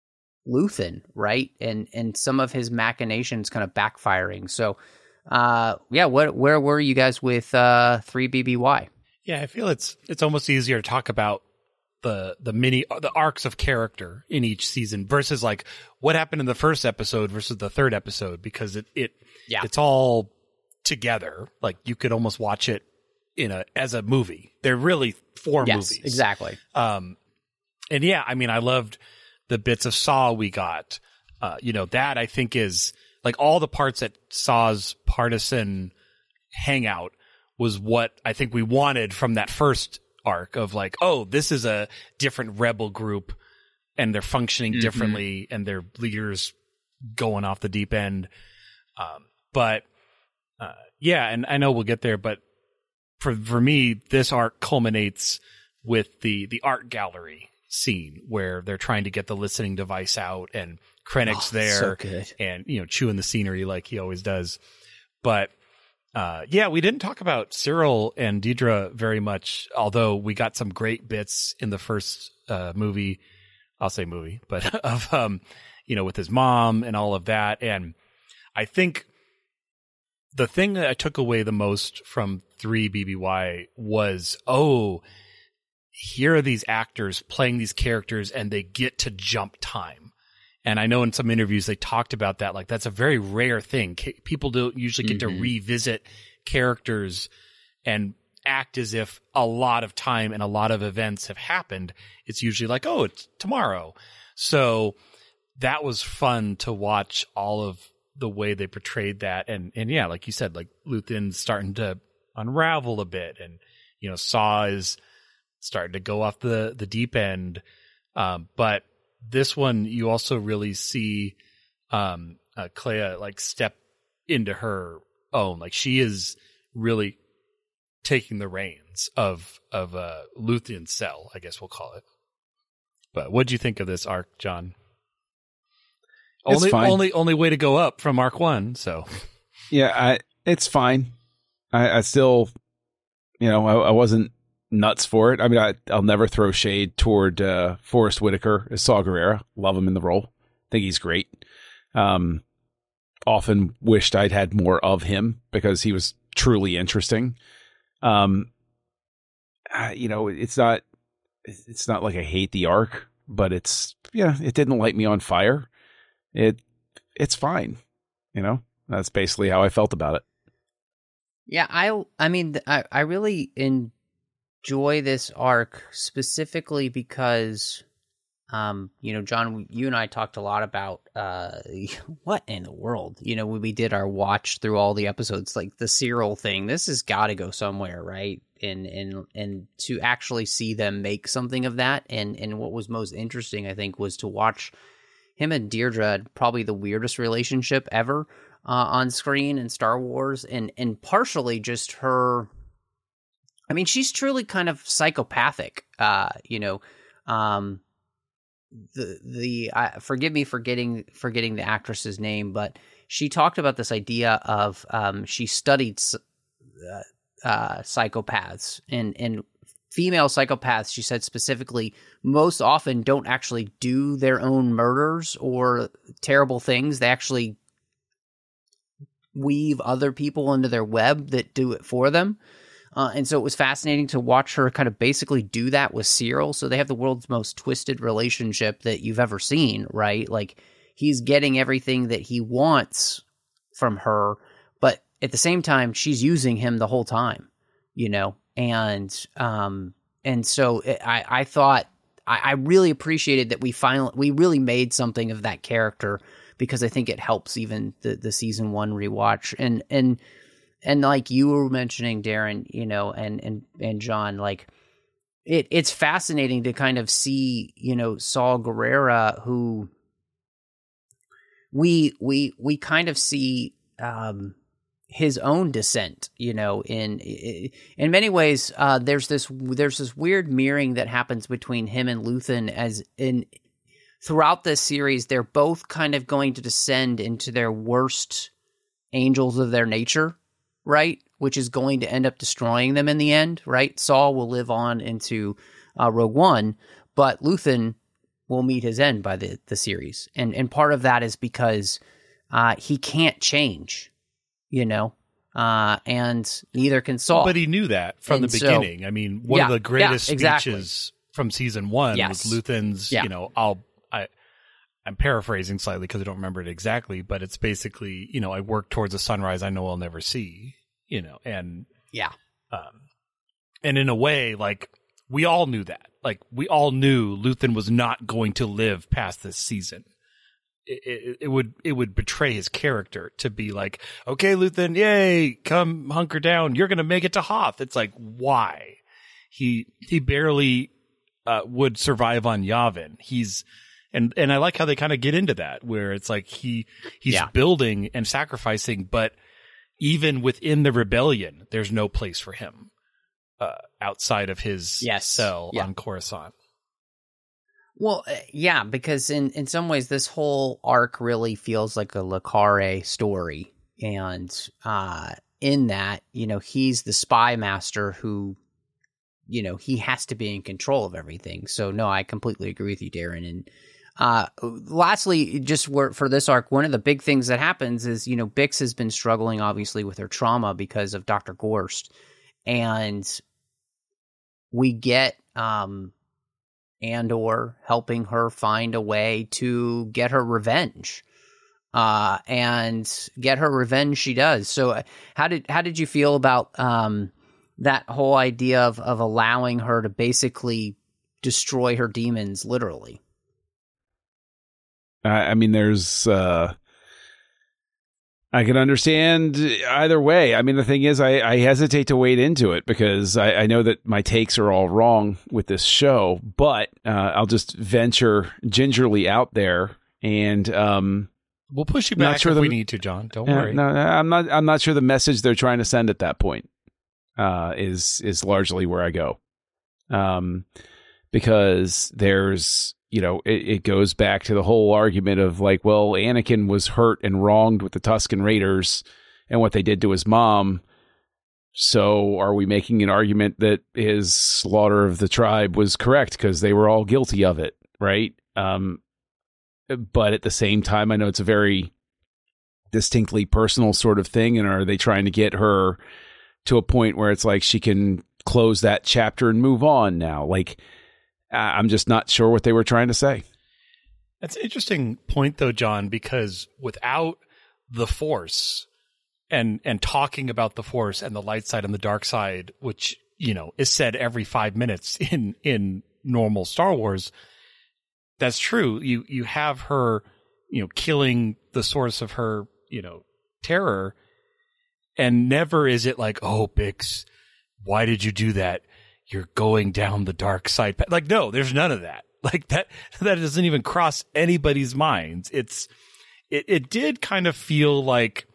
Luthen, right? And and some of his machinations kind of backfiring. So, uh, yeah, what where were you guys with uh, three B B Y? Yeah, I feel it's it's almost easier to talk about the the mini the arcs of character in each season versus like what happened in the first episode versus the third episode, because it it Yeah. it's all together. Like you could almost watch it in a as a movie. They're really four Yes, movies. exactly. Um, and yeah, I mean, I loved the bits of Saw we got. Uh, you know, that I think is like all the parts at Saw's partisan hangout was what I think we wanted from that first arc of like, oh, this is a different rebel group and they're functioning Mm-hmm. differently and their leaders going off the deep end. Um, but, uh, yeah, and I know we'll get there, but for, for me, this arc culminates with the, the art gallery scene where they're trying to get the listening device out and Krennic's Oh, there so good. and, you know, chewing the scenery like he always does. But, Uh, yeah, we didn't talk about Cyril and Deidre very much, although we got some great bits in the first uh, movie. I'll say movie, but of um, you know, with his mom and all of that. And I think the thing that I took away the most from three B B Y was, oh, here are these actors playing these characters, and they get to jump time. And I know in some interviews they talked about that. Like, that's a very rare thing. Ca- People don't usually get Mm-hmm. to revisit characters and act as if a lot of time and a lot of events have happened. It's usually like, oh, it's tomorrow. So that was fun to watch all of the way they portrayed that. And, and yeah, like you said, like Luthen's starting to unravel a bit, and, you know, Saw is starting to go off the, the deep end. Um, but this one, you also really see um, uh, Clea like step into her own. Like, she is really taking the reins of of uh, Luthen's cell, I guess we'll call it. But what do you think of this arc, John? It's only fine. only only way to go up from arc one. So Yeah, I, it's fine. I, I still, you know, I, I wasn't nuts for it. I mean, I, I'll never throw shade toward uh, Forrest Whitaker as Saw Gerrera. Love him in the role. Think he's great. Um, often wished I'd had more of him because he was truly interesting. Um, uh, you know, it's not, it's not like I hate the arc, but it's, yeah, it didn't light me on fire. It, it's fine. You know, that's basically how I felt about it. Yeah, I I mean, th- I, I really enjoy this arc specifically because, um, you know, John, you and I talked a lot about uh, what in the world, you know, when we did our watch through all the episodes, like the Cyril thing. This has got to go somewhere, right? And and and to actually see them make something of that, and and what was most interesting, I think, was to watch him and Deirdre had probably the weirdest relationship ever. Uh, on screen in Star Wars, and and partially just her. I mean, she's truly kind of psychopathic. Uh, you know, um, the the uh, forgive me for getting forgetting the actress's name, but she talked about this idea of um, she studied uh, uh, psychopaths and and female psychopaths. She said specifically, most often don't actually do their own murders or terrible things. They actually weave other people into their web that do it for them. Uh, and so it was fascinating to watch her kind of basically do that with Cyril. So they have the world's most twisted relationship that you've ever seen, right? Like, he's getting everything that he wants from her, but at the same time, she's using him the whole time, you know? And, um, and so it, I, I thought, I, I really appreciated that we finally, we really made something of that character, because I think it helps even the, the season one rewatch. And, and, and like you were mentioning, Darren, you know, and, and, and John, like it, it's fascinating to kind of see, you know, Saw Gerrera, who we, we, we kind of see, um, his own descent, you know, in, in many ways, uh, there's this, there's this weird mirroring that happens between him and Luthen as in, throughout this series, they're both kind of going to descend into their worst angels of their nature, right? Which is going to end up destroying them in the end, right? Saw will live on into uh, Rogue One, but Luthen will meet his end by the, the series. And and part of that is because uh, he can't change, you know, uh, and neither can Saul. But he knew that from And the so- beginning. I mean, one Yeah, of the greatest yeah, exactly. speeches from season one Yes. was Luthen's, Yeah. you know, I'll, I, I'm paraphrasing slightly because I don't remember it exactly, but it's basically, you know, I work towards a sunrise I know I'll never see, you know, and, Yeah. um, and in a way, like, we all knew that. Like, we all knew Luthen was not going to live past this season. It, it, it would it would betray his character to be like, okay, Luthen, yay, come hunker down. You're going to make it to Hoth. It's like, why? He he barely uh, would survive on Yavin. He's and and I like how they kind of get into that, where it's like he he's Yeah. building and sacrificing, but even within the rebellion, there's no place for him uh, outside of his Yes. cell Yeah. on Coruscant. Well, uh, yeah, because in, in some ways, this whole arc really feels like a Le Carre story. And uh, in that, you know, he's the spy master who, you know, he has to be in control of everything. So, no, I completely agree with you, Darren. And uh, lastly, just for, for this arc, one of the big things that happens is, you know, Bix has been struggling, obviously, with her trauma because of Doctor Gorst. And we get um, Andor helping her find a way to get her revenge. Uh, and get her revenge she does. So uh, how did how did you feel about um, that whole idea of, of allowing her to basically destroy her demons, literally? I I mean, there's, uh, I can understand either way. I mean, the thing is, I, I hesitate to wade into it because I, I know that my takes are all wrong with this show, but uh, I'll just venture gingerly out there and, um, We'll push you Not back sure if the- we need to, John. Don't Uh, worry. no, no, I'm not. I'm not sure the message they're trying to send at that point uh, is is largely where I go, um, because there's you know it, it goes back to the whole argument of like, well, Anakin was hurt and wronged with the Tusken Raiders and what they did to his mom. So are we making an argument that his slaughter of the tribe was correct because they were all guilty of it, right? Um, but at the same time, I know it's a very distinctly personal sort of thing. And are they trying to get her to a point where it's like she can close that chapter and move on now? Like, I'm just not sure what they were trying to say. That's an interesting point, though, John, because without the Force and and talking about the Force and the light side and the dark side, which, you know, is said every five minutes in in normal Star Wars, that's true. You you have her, you know, killing the source of her, you know, terror, and never is it like, oh, Bix, why did you do that? You're going down the dark side. Like, no, there's none of that. Like that that doesn't even cross anybody's minds. It's it it did kind of feel like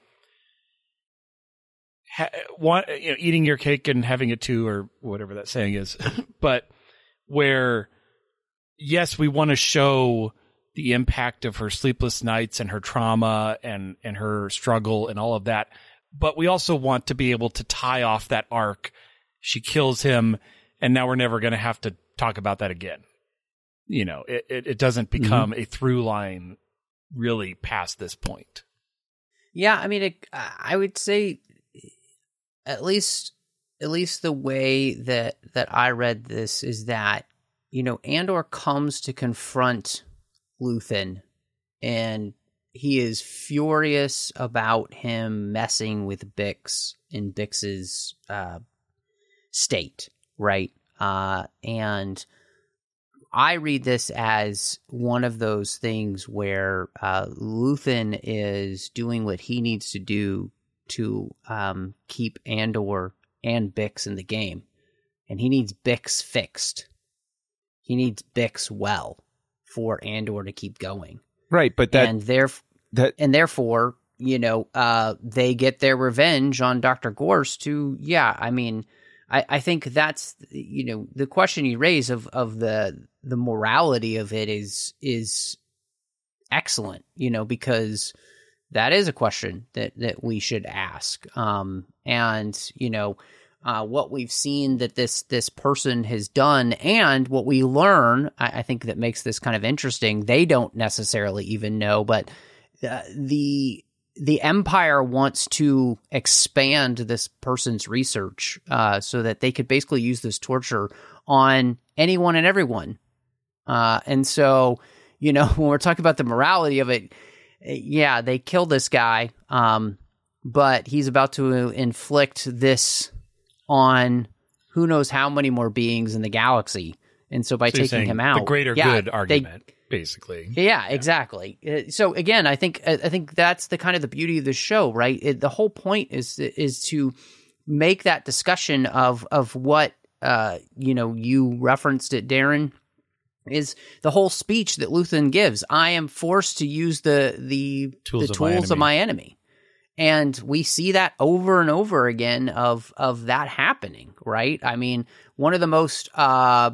ha, one, you know, eating your cake and having it too, or whatever that saying is, but where. Yes, we want to show the impact of her sleepless nights and her trauma and, and her struggle and all of that. But we also want to be able to tie off that arc. She kills him, and now we're never going to have to talk about that again. You know, it, it, it doesn't become mm-hmm. a through line really past this point. Yeah, I mean, it, I would say at least at least the way that that I read this is that, you know, Andor comes to confront Luthen, and he is furious about him messing with Bix in Bix's uh, state, right? Uh, and I read this as one of those things where uh, Luthen is doing what he needs to do to um, keep Andor and Bix in the game, and he needs Bix fixed. He needs Bix well for Andor to keep going. Right, but that... And, theref- that... and therefore, you know, uh, they get their revenge on Doctor Gorst to, yeah, I mean, I, I think that's, you know, the question you raise of, of the the morality of it is is excellent, you know, because that is a question that, that we should ask. Um, and, you know, uh, what we've seen that this this person has done, and what we learn, I, I think that makes this kind of interesting. They don't necessarily even know, but uh, the the Empire wants to expand this person's research uh, so that they could basically use this torture on anyone and everyone. Uh, and so, you know, when we're talking about the morality of it, yeah, they killed this guy, um, but he's about to inflict this on who knows how many more beings in the galaxy. And so by so taking him out, the greater yeah, good argument, they, basically. Yeah, yeah, exactly. Uh, so again, I think I think that's the kind of the beauty of the show, right? It, the whole point is is to make that discussion of of what uh, you know, you referenced it, Darren, is the whole speech that Luthen gives. I am forced to use the the tools, the of, my tools of my enemy. And we see that over and over again of of that happening, right? I mean, one of the most uh,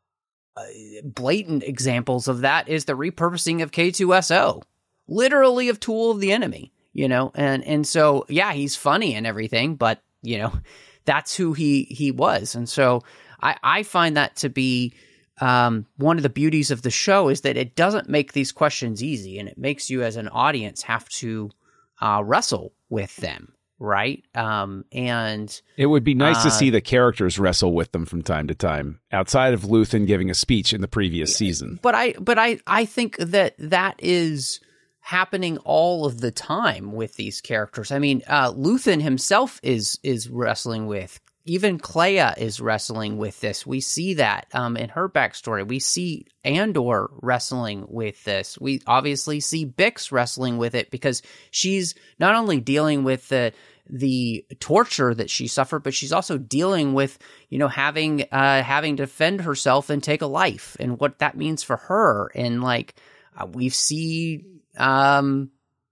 blatant examples of that is the repurposing of K two S O, literally of tool of the enemy, you know? And and so, yeah, he's funny and everything, but, you know, that's who he, he was. And so I, I find that to be um, one of the beauties of the show is that it doesn't make these questions easy, and it makes you as an audience have to uh, wrestle with them, right? Um, and it would be nice uh, to see the characters wrestle with them from time to time, outside of Luthen giving a speech in the previous season. But I, but I, I think that that is happening all of the time with these characters. I mean, uh, Luthen himself is is wrestling with. Even Clea is wrestling with this. We see that um, in her backstory. We see Andor wrestling with this. We obviously see Bix wrestling with it because she's not only dealing with the the torture that she suffered, but she's also dealing with, you know, having uh, having to defend herself and take a life, and what that means for her. And like uh, we see. Um,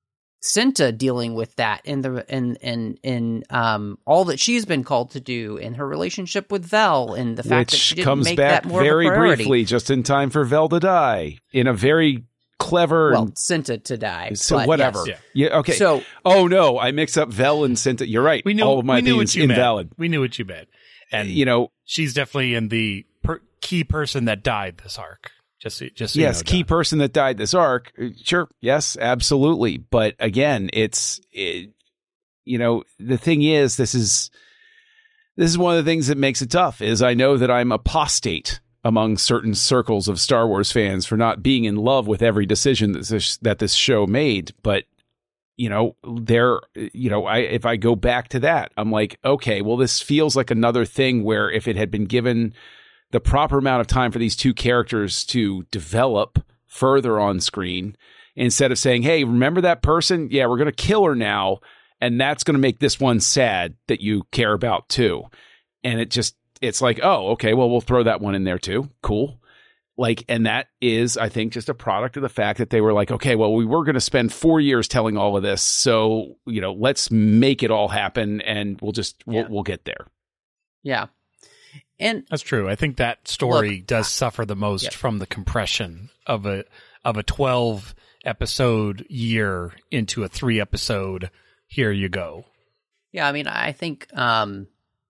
Cinta dealing with that in the in in in um all that she's been called to do in her relationship with Vel, and the fact Which that she didn't comes make back that more very of a priority. briefly, just in time for Vel to die in a very clever. Well, and, Cinta to die. so but whatever. yes. Yeah. yeah. Okay. So, oh no, I mix up Vel and Cinta. You're right. We knew all of my we knew opinions what you invalid. meant. We knew what you meant, and you know, she's definitely in the per- key person that died this arc. Just, just so yes, you know, key Don. person that died this arc. Sure, yes, absolutely. But again, it's it, you know, the thing is, this is this is one of the things that makes it tough. Is I know that I'm apostate among certain circles of Star Wars fans for not being in love with every decision that this that this show made. But you know, there, you know, I if I go back to that, I'm like, okay, well, this feels like another thing where if it had been given the proper amount of time for these two characters to develop further on screen, instead of saying, hey, remember that person? Yeah, we're going to kill her now. And that's going to make this one sad that you care about too. And it just, it's like, oh, okay, well, we'll throw that one in there too. Cool. Like, and that is, I think, just a product of the fact that they were like, okay, well, we were going to spend four years telling all of this. So, you know, let's make it all happen and we'll just, we'll, Yeah. we'll get there. yeah. And That's true. I think that story Look, does suffer the most yeah. from the compression of a of a twelve episode year into a three episode. Here you go. yeah, I mean, I think, um,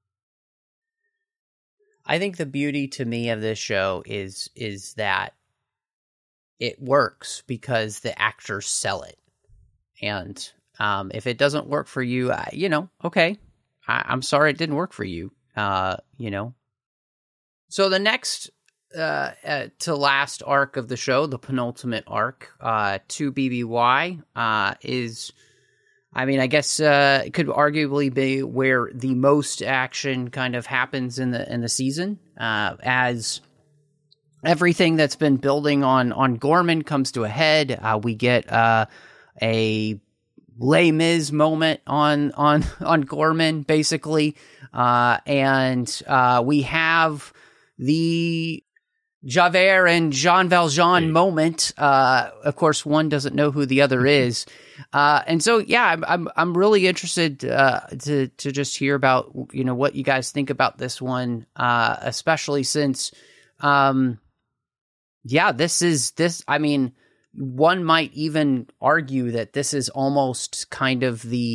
I think the beauty to me of this show is is that it works because the actors sell it. And um, if it doesn't work for you, I, you know, okay, I, I'm sorry it didn't work for you. Uh, you know. So the next uh, uh, to last arc of the show, the penultimate arc, uh, to B B Y, uh, is, I mean, I guess uh, it could arguably be where the most action kind of happens in the in the season, uh, as everything that's been building on on Gorman comes to a head. Uh, we get uh, a Les Mis moment on on on Gorman, basically, uh, and uh, we have the Javert and Jean Valjean moment. Uh, of course, one doesn't know who the other is, uh, and so yeah, I'm I'm I'm really interested uh, to to just hear about, you know, what you guys think about this one, uh, especially since, um, yeah, this is this. I mean, one might even argue that this is almost kind of the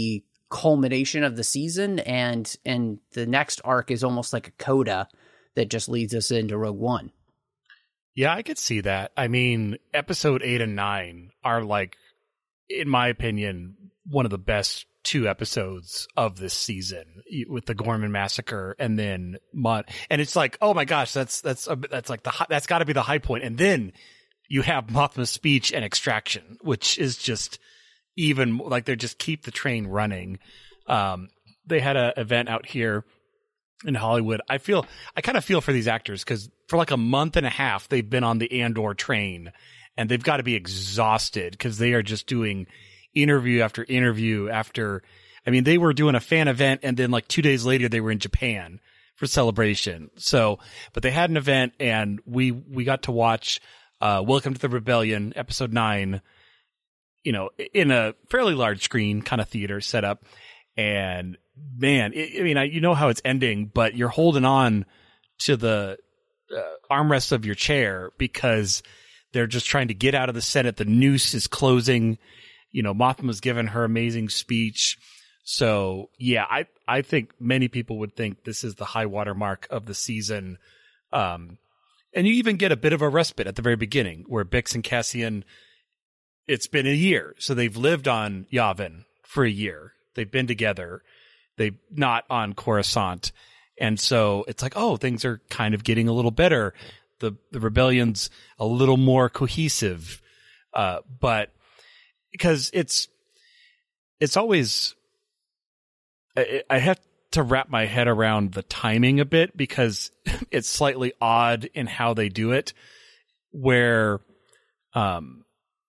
culmination of the season, and and the next arc is almost like a coda that just leads us into Rogue One. Yeah, I could see that. I mean, episode eight and nine are like, in my opinion, one of the best two episodes of this season, with the Gorman massacre and then Mon. And it's like, oh my gosh, that's that's a, that's like the hi- that's got to be the high point. And then you have Mothma's speech and Extraction, which is just even like they just keep the train running. Um, they had an event out here in Hollywood. I feel I kind of feel for these actors because for like a month and a half they've been on the Andor train, and they've got to be exhausted because they are just doing interview after interview after. I mean, they were doing a fan event, and then like two days later they were in Japan for Celebration. So, but they had an event, and we we got to watch uh, Welcome to the Rebellion, episode nine. You know, in a fairly large screen kind of theater setup, and man, it, I mean, I, you know how it's ending, but you're holding on to the uh, armrest of your chair because they're just trying to get out of the Senate. The noose is closing. You know, Mothma's given her amazing speech. So, yeah, I, I think many people would think this is the high water mark of the season. Um, and you even get a bit of a respite at the very beginning where Bix and Cassian, it's been a year. So they've lived on Yavin for a year. They've been together. They not on Coruscant. And so it's like, oh, things are kind of getting a little better. The the rebellion's a little more cohesive. Uh, but because it's it's always I, I have to wrap my head around the timing a bit because it's slightly odd in how they do it, where um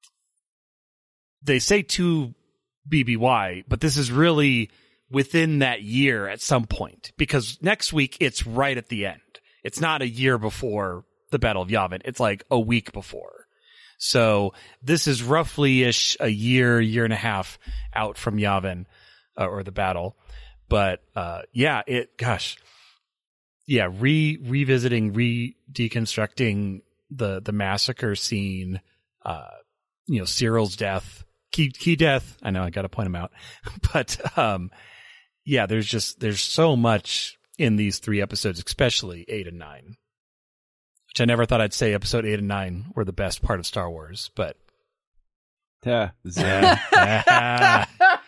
they say two B B Y, but this is really within that year at some point, because next week it's right at the end. It's not a year before the Battle of Yavin. It's like a week before. So this is roughly-ish a year, year and a half out from Yavin, uh, or the battle. But, uh, yeah, it, gosh, yeah, re, revisiting, re-deconstructing the, the massacre scene, uh, you know, Cyril's death, key, key death. I know I got to point him out, but, um, yeah, there's just, there's so much in these three episodes, especially eight and nine, which I never thought I'd say episode eight and nine were the best part of Star Wars, but. Yeah. Yeah.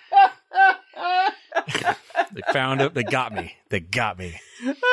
They found it. They got me. They got me.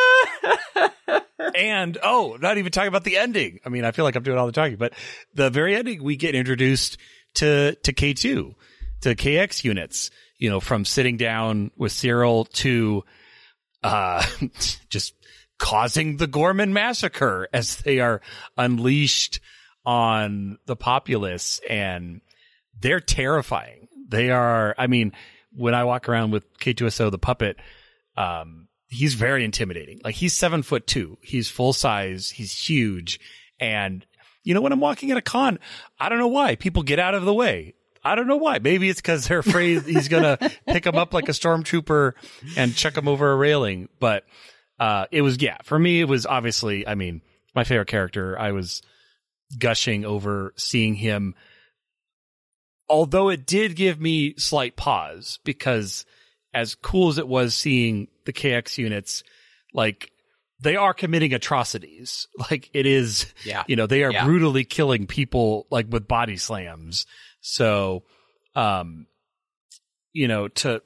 And, oh, not even talking about the ending. I mean, I feel like I'm doing all the talking, but the very ending, we get introduced to, to K two, to K X units, you know, from sitting down with Cyril to, uh, just causing the Gorman massacre as they are unleashed on the populace. And they're terrifying. They are, I mean, when I walk around with K two S O, the puppet, um, he's very intimidating. Like, he's seven foot two. He's full size. He's huge. And, you know, when I'm walking at a con, I don't know why people get out of the way. I don't know why. Maybe it's because they're afraid he's going to pick him up like a stormtrooper and chuck him over a railing. But, uh, it was, yeah, for me, it was obviously, I mean, my favorite character. I was gushing over seeing him. Although it did give me slight pause, because as cool as it was seeing the K X units, like, they are committing atrocities. Like, it is, yeah. you know, they are yeah. brutally brutally killing people, like, with body slams. So, um, you know, to,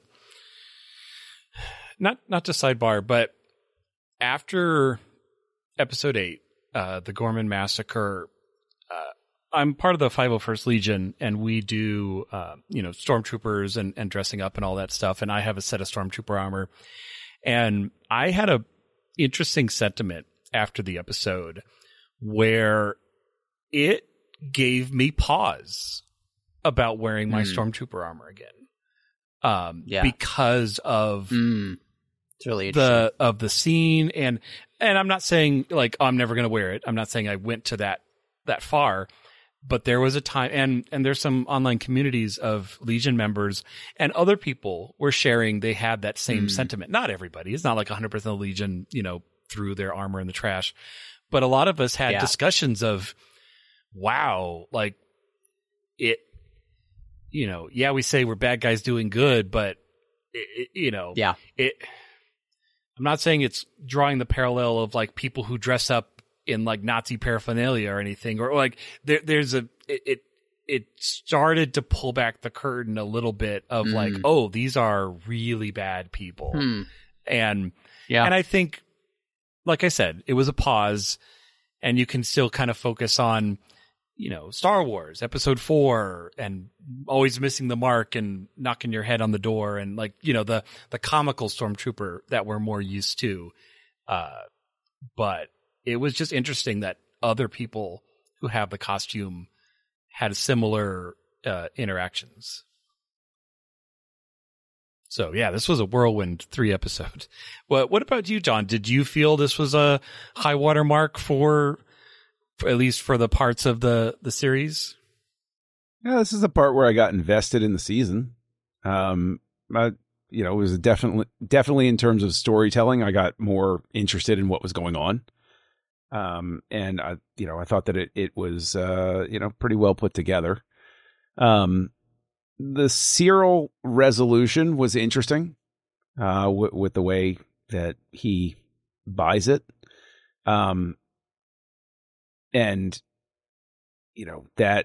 not, not to sidebar, but after episode eight, uh, the Gorman massacre, I'm part of the five oh first Legion, and we do, uh, you know, stormtroopers and, and dressing up and all that stuff. And I have a set of stormtrooper armor. And I had a interesting sentiment after the episode where it gave me pause about wearing my mm. stormtrooper armor again. Um, yeah. because of mm. it's really interesting. the, of the scene. And, and I'm not saying like, oh, I'm never going to wear it. I'm not saying I went to that, that far. But there was a time, and, and there's some online communities of Legion members, and other people were sharing they had that same mm. sentiment. Not everybody. It's not like one hundred percent of Legion, you know, threw their armor in the trash. But a lot of us had yeah. discussions of, wow, like, it, you know, yeah, we say we're bad guys doing good, but it, it, you know, Yeah. it. I'm not saying it's drawing the parallel of like people who dress up in like Nazi paraphernalia or anything, or like there, there's a it, it it started to pull back the curtain a little bit of Mm. like, oh, these are really bad people, Hmm. and Yeah. and I think, like I said, it was a pause, and you can still kind of focus on, you know, Star Wars Episode Four and always missing the mark and knocking your head on the door, and like, you know, the the comical stormtrooper that we're more used to, uh, but it was just interesting that other people who have the costume had similar uh, interactions. So yeah, this was a whirlwind three episode. What what about you, John? Did you feel this was a high water mark for, for at least for the parts of the the series? Yeah, this is the part where I got invested in the season. Um, I, you know, it was definitely definitely in terms of storytelling, I got more interested in what was going on. Um, and I, you know, I thought that it, it was, uh, you know, pretty well put together. Um, the Syril resolution was interesting, uh, w- with the way that he buys it. Um, and, you know, that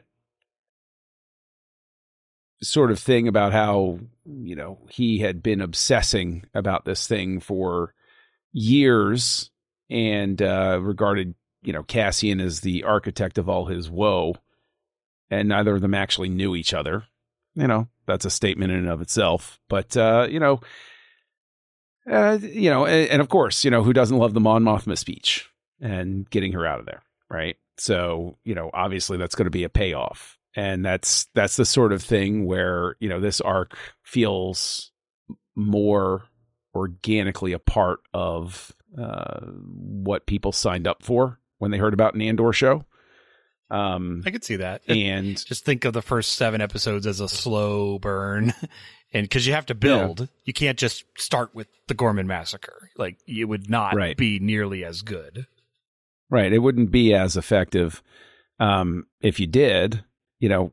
sort of thing about how, you know, he had been obsessing about this thing for years, and uh, regarded, you know, Cassian as the architect of all his woe, and neither of them actually knew each other. You know, that's a statement in and of itself. But, uh, you know, uh, you know, and, and of course, you know, who doesn't love the Mon Mothma speech and getting her out of there, right? So, you know, obviously that's going to be a payoff. And that's that's the sort of thing where, you know, this arc feels more organically a part of uh, what people signed up for when they heard about an Andor show. Um, I could see that. and Just think of the first seven episodes as a slow burn. And because you have to build, yeah. you can't just start with the Gorman Massacre. Like, it would not right. be nearly as good. Right. It wouldn't be as effective um, if you did, you know,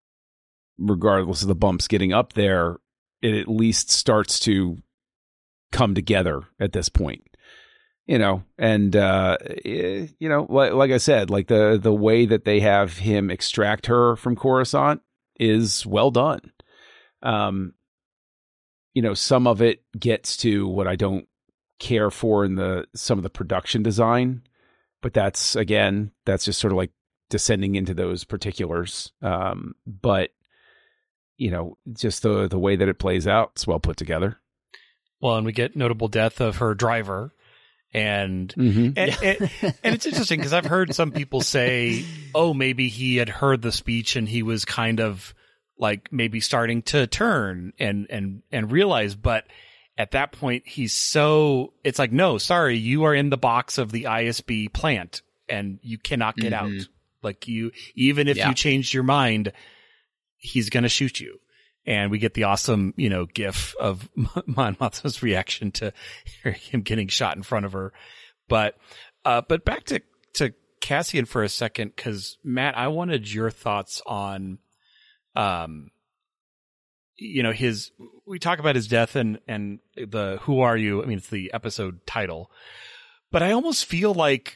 regardless of the bumps getting up there, it at least starts to come together at this point. You know, and, uh, you know, like, like I said, like the, the way that they have him extract her from Coruscant is well done. Um, you know, some of it gets to what I don't care for in the, some of the production design, but that's, again, that's just sort of like descending into those particulars. Um, but, you know, just the, the way that it plays out, it's well put together. Well, and we get notable death of her driver. And, mm-hmm. and, and and it's interesting because I've heard some people say, oh, maybe he had heard the speech and he was kind of like maybe starting to turn and and and realize, but at that point he's so it's like, no, sorry, you are in the box of the I S B plant and you cannot get mm-hmm. out. Like, you, even if yeah. you changed your mind, he's gonna shoot you. And we get the awesome, you know, gif of Mon Mothma's reaction to him getting shot in front of her. But, uh, but back to, to Cassian for a second, because Matt, I wanted your thoughts on, um, you know, his, we talk about his death and, and the, who are you? I mean, it's the episode title, but I almost feel like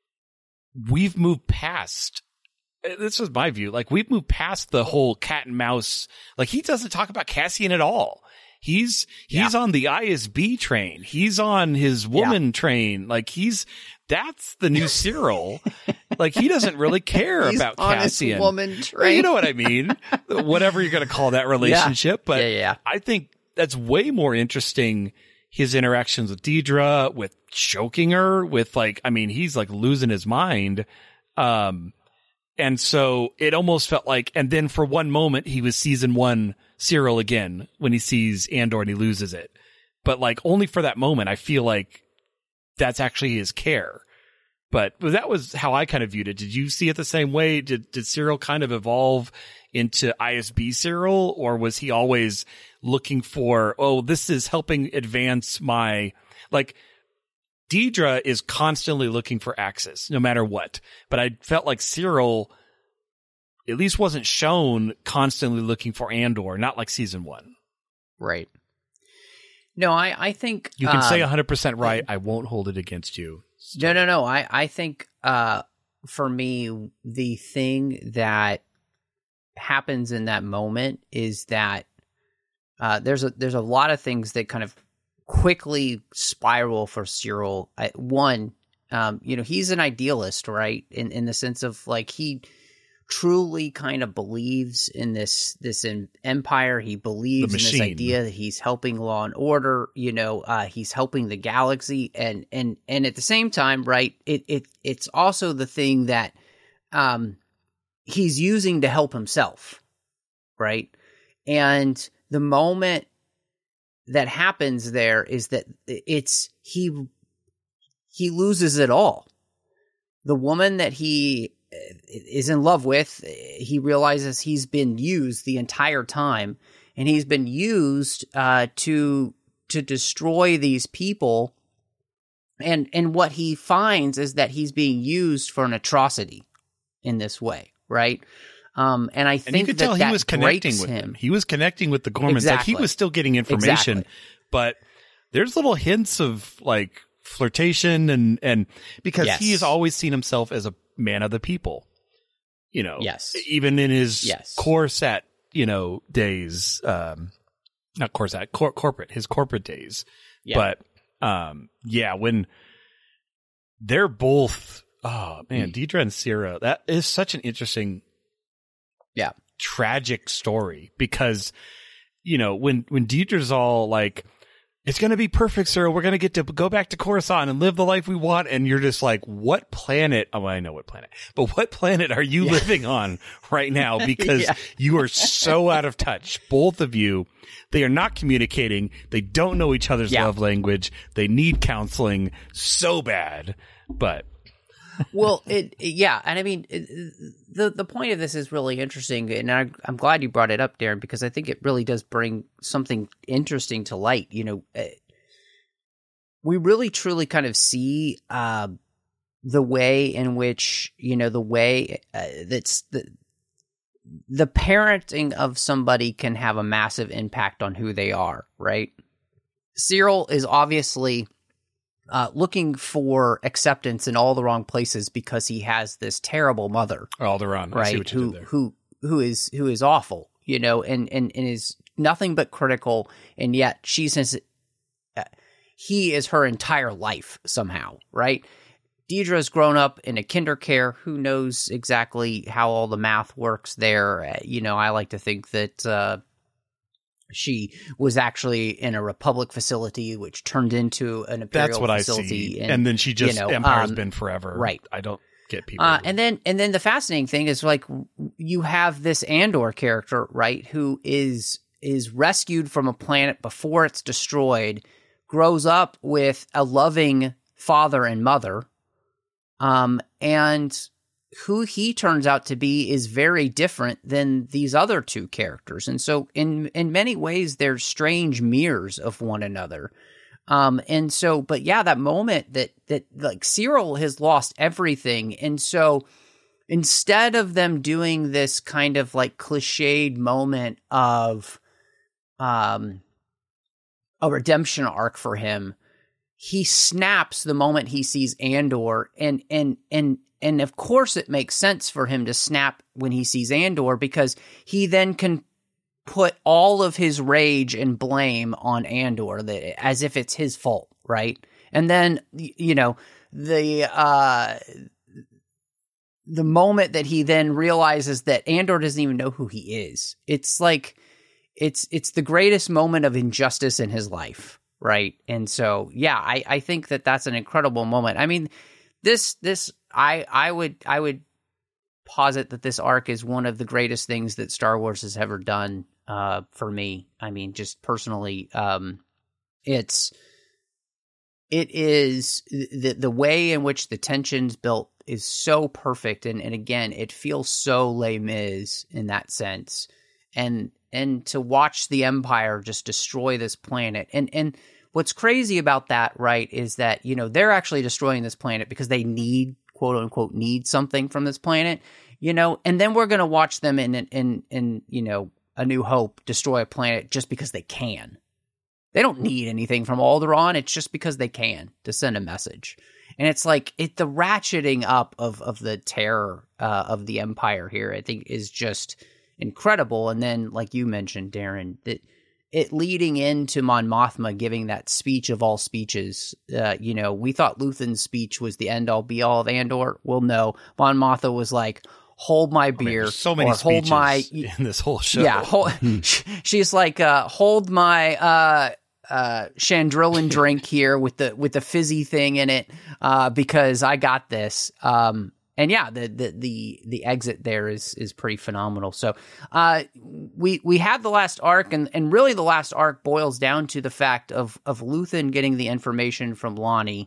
we've moved past. This was my view. Like, we've moved past the whole cat and mouse. Like, he doesn't talk about Cassian at all. He's, he's yeah. on the I S B train. He's on his woman yeah. train. Like, he's, that's the new Syril. Like, he doesn't really care he's about on Cassian. His woman train. Well, you know what I mean? Whatever you're going to call that relationship. Yeah. But yeah, yeah. I think that's way more interesting. His interactions with Dedra, with choking her, with like, I mean, he's like losing his mind. Um, And so it almost felt like, and then for one moment, he was season one Syril again when he sees Andor and he loses it. But like, only for that moment, I feel like that's actually his care. But that was how I kind of viewed it. Did you see it the same way? Did, did Syril kind of evolve into I S B Syril, or was he always looking for, oh, this is helping advance my, like, Dedra is constantly looking for Axis, no matter what. But I felt like Syril at least wasn't shown constantly looking for Andor, not like season one. Right. No, I, I think You can um, say one hundred percent right. I won't hold it against you. No, no, no. I, I think uh, for me, the thing that happens in that moment is that uh, there's a there's a lot of things that kind of quickly spiral for Syril. I, one, um, you know, he's an idealist, right? In in the sense of like he truly kind of believes in this this in empire. He believes in this idea that he's helping law and order. You know, uh, he's helping the galaxy, and and and at the same time, right? It it it's also the thing that um, he's using to help himself, right? And the moment that happens there is that it's he he loses it all. The woman that he is in love with, he realizes he's been used the entire time, and he's been used uh, to to destroy these people. And and what he finds is that he's being used for an atrocity in this way, right? Um, and I think and you could that tell that he was connecting with him. them. He was connecting with the Gormans. Exactly. Like he was still getting information, Exactly. but there's little hints of like flirtation and and because Yes. he has always seen himself as a man of the people. You know, Yes. even in his Yes. Corset, you know, days, um, not Corset, cor- corporate, his corporate days. Yeah. But, um, yeah, when they're both, oh man, Mm. Deidre and Syril, that is such an interesting, Yeah. tragic story because, you know, when, when Deidre's all like, it's going to be perfect, sir. We're going to get to go back to Coruscant and live the life we want. And you're just like, what planet? Oh, I know what planet, but what planet are you Yeah. living on right now? Because Yeah. you are so out of touch. Both of you, they are not communicating. They don't know each other's Yeah. love language. They need counseling so bad, but Well, it, it- yeah, and I mean, it, the the point of this is really interesting, and I, I'm glad you brought it up, Darren, because I think it really does bring something interesting to light. You know, uh, we really truly kind of see uh, the way in which you know the way uh, that's the the parenting of somebody can have a massive impact on who they are. Right? Syril is obviously Uh, looking for acceptance in all the wrong places because he has this terrible mother, Alderaan, I see right? what you Who did there. who who is who is awful, you know, and and and is nothing but critical, and yet she's his, uh, he is her entire life somehow, right? Deidre's grown up in a kinder care. Who knows exactly how all the math works there? Uh, you know, I like to think that. Uh, She was actually in a Republic facility, which turned into an Imperial That's what I facility. see. And, And then she just, you know, Empire's um, been forever. right. I don't get people. Uh, who- and then, and then the fascinating thing is like you have this Andor character, right, who is is rescued from a planet before it's destroyed, grows up with a loving father and mother, um, and who he turns out to be is very different than these other two characters. And so in in many ways, they're strange mirrors of one another. Um, and so, but yeah, that moment that, that like Syril has lost everything. And so instead of them doing this kind of like cliched moment of, um, a redemption arc for him, he snaps the moment he sees Andor, and, and, and, and of course it makes sense for him to snap when he sees Andor, because he then can put all of his rage and blame on Andor, that, as if it's his fault, right? And then, you know, the uh, the moment that he then realizes that Andor doesn't even know who he is, it's like it's it's the greatest moment of injustice in his life, right? And so, yeah, I, I think that that's an incredible moment. I mean, this this I I would I would posit that this arc is one of the greatest things that Star Wars has ever done. Uh, for me, I mean, just personally, um, it's, it is the, the way in which the tension's built is so perfect. And, and again, it feels so Les Mis in that sense. And, and to watch the Empire just destroy this planet. And, and what's crazy about that, right, is that, you know, they're actually destroying this planet because they need, quote unquote, need something from this planet, you know, and then we're going to watch them in, in, in, in, you know, A New Hope destroy a planet just because they can. They don't need anything from Alderaan. It's just because they can to send a message. And it's like it the ratcheting up of, of the terror uh, of the Empire here, I think, is just incredible. And then, like you mentioned, Darren, that it leading into Mon Mothma giving that speech of all speeches. Uh, you know, we thought Luthen's speech was the end all be all of Andor. Well, no, Mon Mothma was like, hold my beer. I mean, so many or speeches hold my, in this whole show. Yeah, hold, she's like, uh, hold my uh, uh, Chandrillan drink here with the with the fizzy thing in it uh, because I got this. Um, and yeah, the, the the the exit there is is pretty phenomenal. So uh, we we have the last arc, and, and really the last arc boils down to the fact of of Luthen getting the information from Lonnie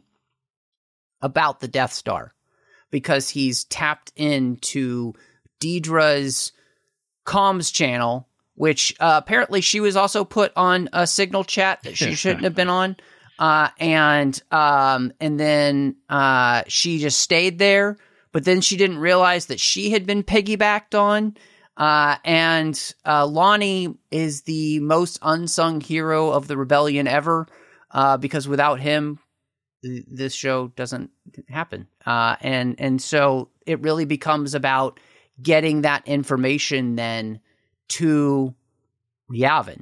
about the Death Star, because he's tapped into Deidre's comms channel, which uh, apparently she was also put on a signal chat that she shouldn't have been on, uh, and um, and then uh, she just stayed there. But then she didn't realize that she had been piggybacked on. Uh, and uh, Lonnie is the most unsung hero of the rebellion ever, uh, because without him, th- this show doesn't happen. Uh, and and so it really becomes about getting that information then to Yavin,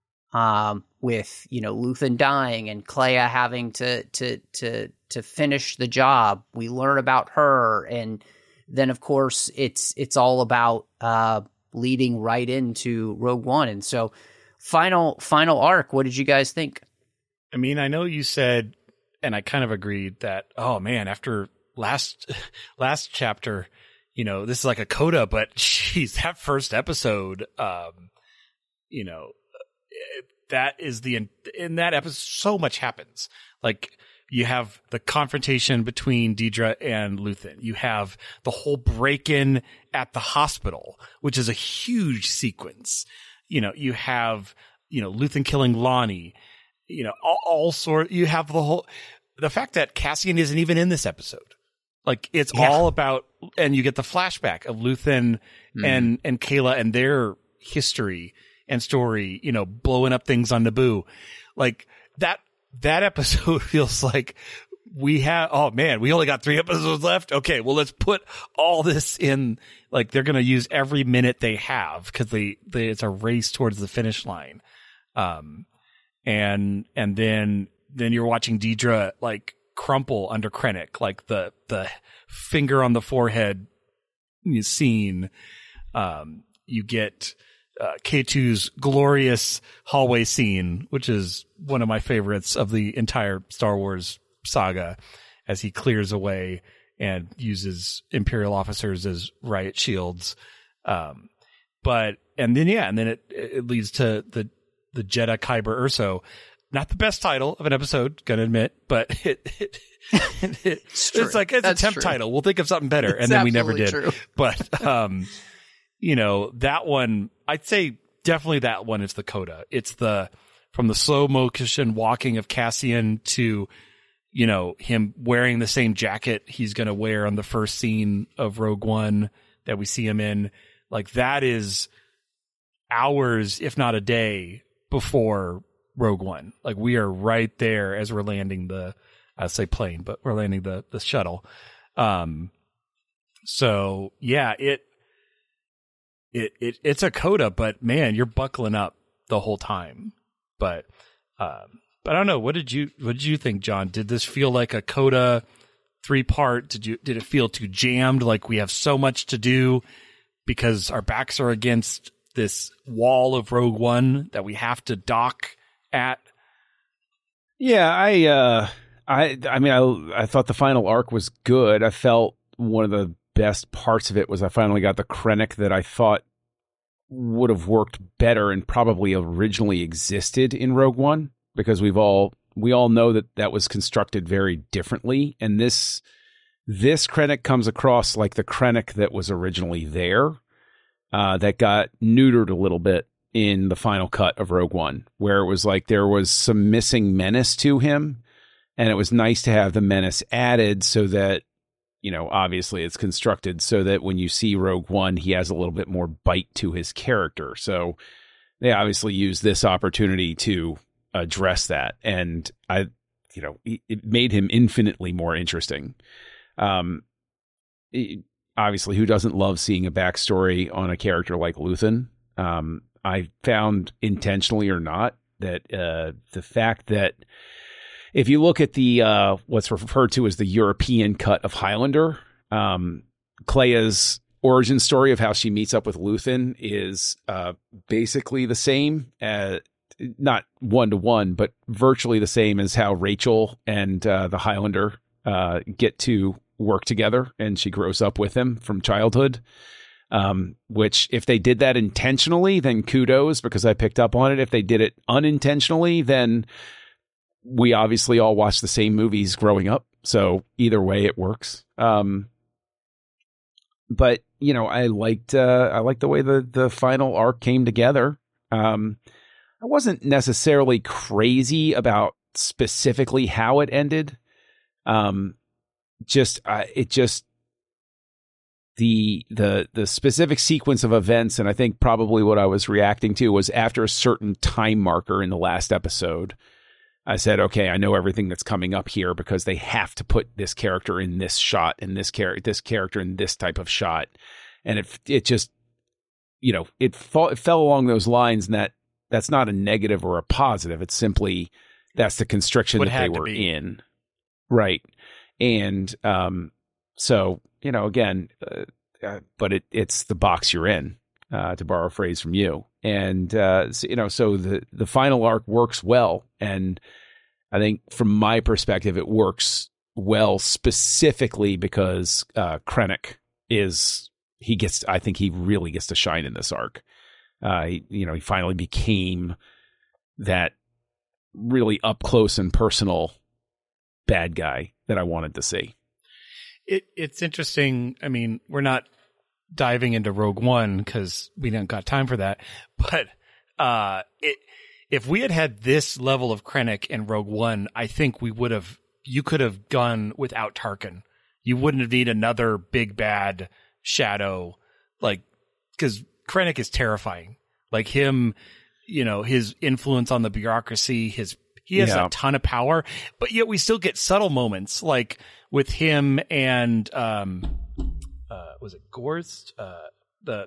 um, with, you know, Luthen dying and Kleya having to to to to finish the job. We learn about her, and then of course it's it's all about uh, leading right into Rogue One. And so, final final arc. What did you guys think? I mean, I know you said, and I kind of agreed that, oh man, after last last chapter, you know, this is like a coda, but geez, that first episode, um, you know, that is the in that episode, so much happens. Like, you have the confrontation between Deidre and Luthen. You have the whole break-in at the hospital, which is a huge sequence. You know, you have, you know, Luthen killing Lonnie. You know, all, all sort. You have the whole, the fact that Cassian isn't even in this episode. Like, it's yeah. all about, and you get the flashback of Luthen mm. and and Kayla and their history and story. You know, blowing up things on Naboo, like that. That episode feels like we have, oh man, we only got three episodes left. Okay, well, let's put all this in. Like, they're going to use every minute they have because they, they, it's a race towards the finish line. Um, and, and then, then you're watching Deidre like crumple under Krennic, like the, the finger on the forehead scene. Um, you get, Uh, K two's glorious hallway scene, which is one of my favorites of the entire Star Wars saga, as he clears away and uses Imperial officers as riot shields. Um, but, and then, yeah, and then it, it leads to the, the Jedha Kyber Urso. Not the best title of an episode, gonna admit, but it, it, it, it it's, it's like, it's That's a temp true. title. We'll think of something better. It's and then we never did. True. But, um, you know, that one, I'd say definitely that one is the coda. It's the, from the slow motion walking of Cassian to, you know, him wearing the same jacket he's going to wear on the first scene of Rogue One that we see him in. Like, that is hours, if not a day, before Rogue One. Like, we are right there as we're landing the, I say plane, but we're landing the, the shuttle. Um, so yeah, it, It, it it's a coda, but man, you're buckling up the whole time. But um, but I don't know. What did you what did you think, John? Did this feel like a coda three part? Did you did it feel too jammed? Like we have so much to do because our backs are against this wall of Rogue One that we have to dock at? Yeah, I uh, I I mean, I I thought the final arc was good. I felt one of the best parts of it was I finally got the Krennic that I thought would have worked better and probably originally existed in Rogue One, because we've all we all know that that was constructed very differently, and this this Krennic comes across like the Krennic that was originally there, uh, that got neutered a little bit in the final cut of Rogue One, where it was like there was some missing menace to him, and it was nice to have the menace added so that, you know, obviously it's constructed so that when you see Rogue One, he has a little bit more bite to his character. So they obviously use this opportunity to address that. And I, you know, it, it made him infinitely more interesting. Um, it, obviously, who doesn't love seeing a backstory on a character like Luthen? Um, I found, intentionally or not, that uh, the fact that if you look at the uh, what's referred to as the European cut of Highlander, um, Clea's origin story of how she meets up with Luthen is uh, basically the same, as, not one to one, but virtually the same as how Rachel and uh, the Highlander uh, get to work together, and she grows up with him from childhood. Um, which if they did that intentionally, then kudos, because I picked up on it. If they did it unintentionally, then we obviously all watched the same movies growing up. So either way, it works. Um, but you know, I liked, uh, I liked the way the, the final arc came together. Um, I wasn't necessarily crazy about specifically how it ended. Um, just, uh, it just, the, the, the specific sequence of events. And I think probably what I was reacting to was after a certain time marker in the last episode, I said, okay, I know everything that's coming up here because they have to put this character in this shot and this character, this character in this type of shot. And it, it just, you know, it, fall, it fell along those lines, and that that's not a negative or a positive. It's simply, that's the constriction What that they were in. Right. And, um, so, you know, again, uh, uh, but it, it's the box you're in, uh, to borrow a phrase from you. And, uh, so, you know, so the, the final arc works well. And I think from my perspective, it works well specifically because, uh, Krennic is, he gets, I think he really gets to shine in this arc. Uh, he, you know, he finally became that really up close and personal bad guy that I wanted to see. It, it's interesting. I mean, we're not diving into Rogue One because we didn't got time for that. But uh, it, if we had had this level of Krennic in Rogue One, I think we would have. You could have gone without Tarkin. You wouldn't have needed another big bad shadow, like, because Krennic is terrifying. Like him, you know, his influence on the bureaucracy, his he has Yeah. a ton of power, but yet we still get subtle moments like with him and um uh was it Gorst? Uh the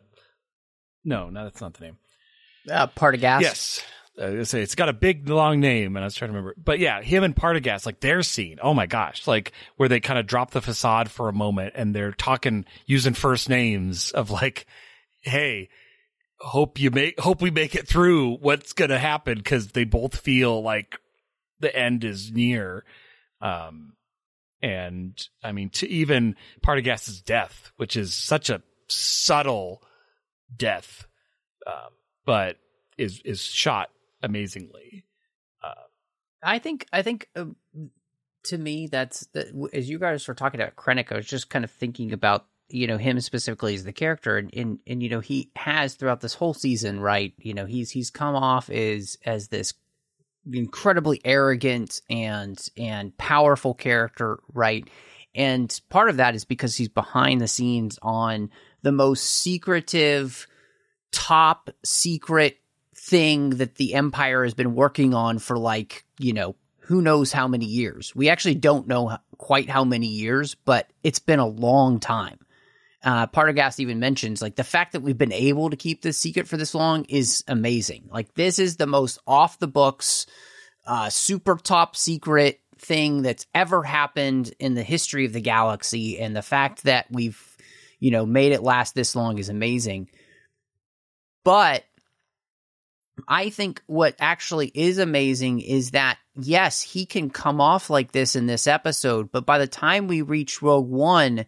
no, no, that's not the name. Uh, Partagaz. Yes. I was gonna say it's got a big long name and I was trying to remember. But yeah, him and Partagaz, like their scene. Oh my gosh. Like where they kind of drop the facade for a moment and they're talking using first names of like, hey, hope you make hope we make it through what's gonna happen, because they both feel like the end is near. Um and I mean, to even Partagaz's death, which is such a subtle death, um, but is is shot amazingly. Uh, I think, I think uh, to me, that's the, as you guys were talking about Krennic, I was just kind of thinking about, you know, him specifically as the character, and, and, and, you know, he has throughout this whole season, right. You know, he's, he's come off as, as this incredibly arrogant and, and powerful character. Right. And part of that is because he's behind the scenes on the most secretive, top secret thing that the Empire has been working on for, like, you know, who knows how many years. We actually don't know quite how many years, but it's been a long time. Uh, Partagaz even mentions, like, the fact that we've been able to keep this secret for this long is amazing. Like, this is the most off the books, uh, super top secret thing that's ever happened in the history of the galaxy. And the fact that we've, you know, made it last this long is amazing. But I think what actually is amazing is that, yes, he can come off like this in this episode, but by the time we reach Rogue One,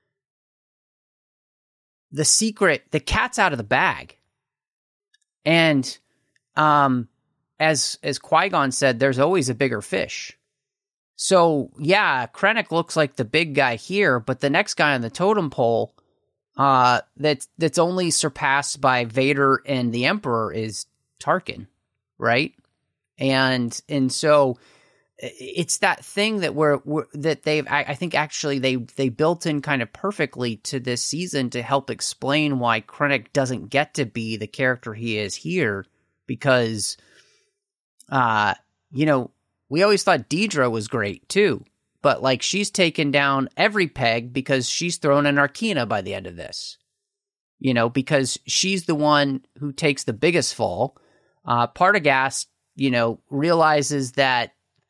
the secret, the cat's out of the bag. And um, as as Qui-Gon said, there's always a bigger fish. So, yeah, Krennic looks like the big guy here, but the next guy on the totem pole uh, that's, that's only surpassed by Vader and the Emperor is Tarkin, right? And and so it's that thing that we're, we're that they've I, I think actually they they built in kind of perfectly to this season to help explain why Krennic doesn't get to be the character he is here, because uh you know, we always thought Deidre was great too, but like she's taken down every peg because she's thrown an Arcana by the end of this. You know, because she's the one who takes the biggest fall. Uh, Partagast, you know, realizes that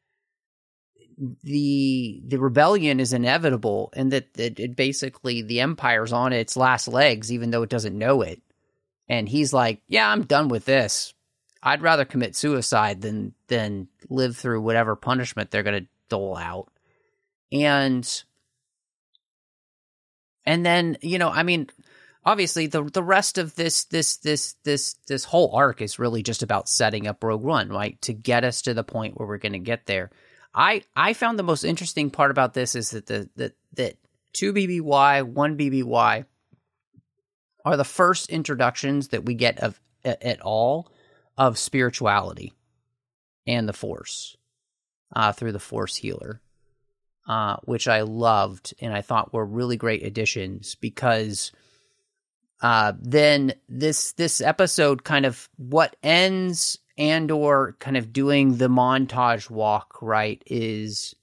the the rebellion is inevitable and that, that it basically the Empire's on its last legs, even though it doesn't know it. And he's like, yeah, I'm done with this. I'd rather commit suicide than than live through whatever punishment they're going to dole out. And and then, you know, I mean, obviously the the rest of this this this this this whole arc is really just about setting up Rogue One, right? To get us to the point where we're going to get there. I I found the most interesting part about this is that the that that two B B Y, one B B Y are the first introductions that we get of at all of spirituality and the Force uh, through the Force healer, uh, which I loved and I thought were really great additions because uh, then this this episode kind of what ends Andor kind of doing the montage walk, right, is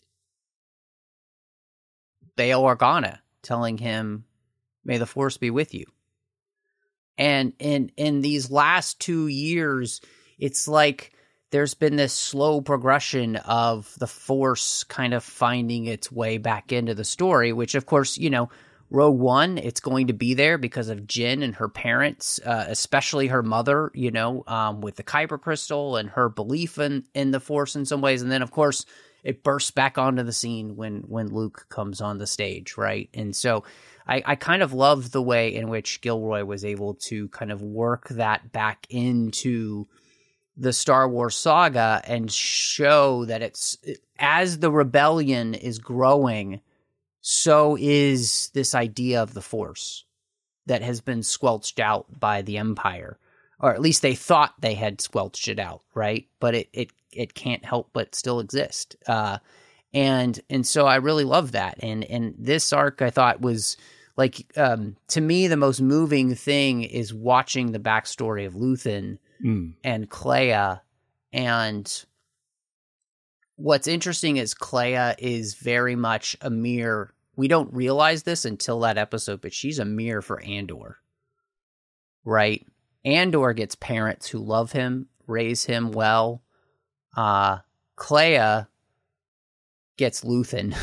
Bail Organa telling him, "May the Force be with you." And in in these last two years, it's like there's been this slow progression of the Force kind of finding its way back into the story, which, of course, you know, Rogue One, it's going to be there because of Jyn and her parents, uh, especially her mother, you know, um, with the Kyber crystal and her belief in, in the Force in some ways. And then, of course, it bursts back onto the scene when, when Luke comes on the stage, right? And so I, I kind of love the way in which Gilroy was able to kind of work that back into the Star Wars saga and show that it's, as the rebellion is growing, so is this idea of the Force that has been squelched out by the Empire, or at least they thought they had squelched it out, right? But it it it can't help but still exist. Uh, and and so I really love that. And and this arc I thought was like um, to me the most moving thing is watching the backstory of Luthen mm. and Kleya. And what's interesting is Kleya is very much a mirror. We don't realize this until that episode, but she's a mirror for Andor, right? Andor gets parents who love him, raise him well. Uh, Kleya gets Luthen,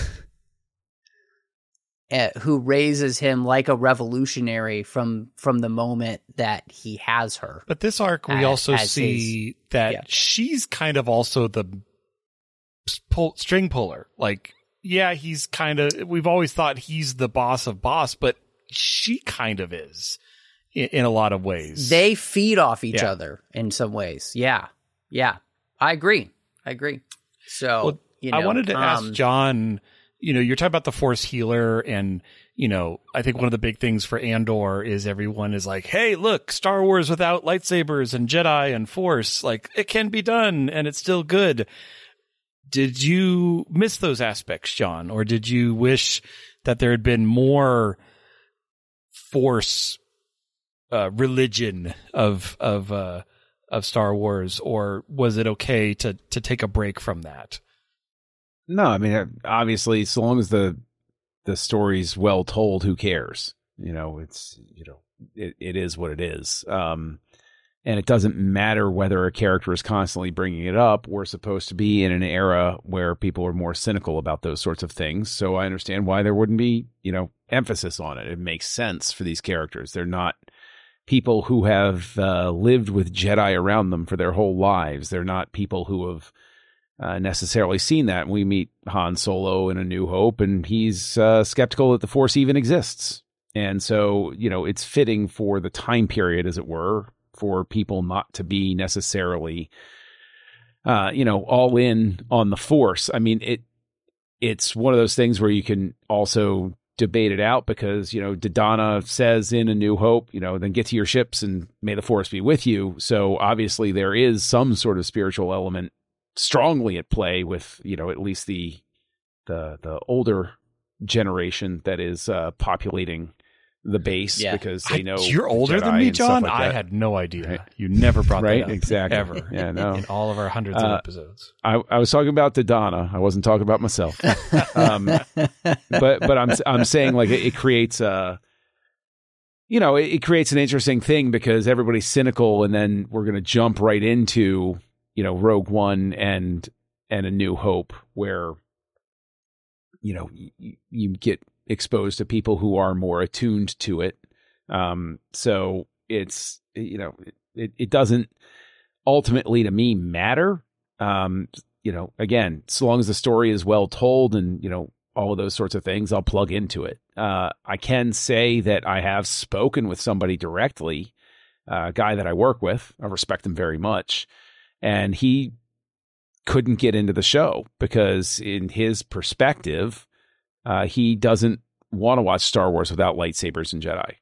who raises him like a revolutionary from from the moment that he has her. But this arc, we as, also as see his, that yeah. she's kind of also the pull, string puller. Like, yeah, he's kind of, we've always thought he's the boss of boss, but she kind of is in, in a lot of ways. They feed off each yeah. other in some ways. Yeah. Yeah. I agree. I agree. So, well, you know, I wanted to um, ask John, you know, you're talking about the Force healer, and, you know, I think one of the big things for Andor is everyone is like, hey, look, Star Wars without lightsabers and Jedi and Force, like, it can be done and it's still good. Did you miss those aspects, John, or did you wish that there had been more Force uh, religion of of uh, of Star Wars, or was it okay to to take a break from that? No, I mean, obviously, so long as the the story's well told, who cares? You know, it's you know, it, it is what it is. Um, And it doesn't matter whether a character is constantly bringing it up. We're supposed to be in an era where people are more cynical about those sorts of things. So I understand why there wouldn't be, you know, emphasis on it. It makes sense for these characters. They're not people who have uh, lived with Jedi around them for their whole lives. They're not people who have uh, necessarily seen that. We meet Han Solo in A New Hope, and he's uh, skeptical that the Force even exists. And so, you know, it's fitting for the time period, as it were, for people not to be necessarily, uh, you know, all in on the Force. I mean, it it's one of those things where you can also debate it out because, you know, Dodonna says in A New Hope, you know, then get to your ships and may the Force be with you. So obviously there is some sort of spiritual element strongly at play with, you know, at least the the the older generation that is uh, populating the base Yeah. because they know I, you're older Jedi than me, and stuff John. like I that. had no idea. Right. You never brought Right? that up. Exactly. Ever. Yeah, no. In all of our hundreds Uh, of episodes. I, I was talking about Dodonna. I wasn't talking about myself. um, but but I'm I'm saying like it, it creates a, you know, it, it creates an interesting thing because everybody's cynical, and then we're going to jump right into, you know, Rogue One and and A New Hope, where, you know, you, you get exposed to people who are more attuned to it. Um, so it's, you know, it, it doesn't ultimately to me matter. Um, you know, again, so long as the story is well told and, you know, all of those sorts of things, I'll plug into it. Uh, I can say that I have spoken with somebody directly, uh, a guy that I work with. I respect him very much. And he couldn't get into the show because in his perspective, uh, he doesn't want to watch Star Wars without lightsabers and Jedi.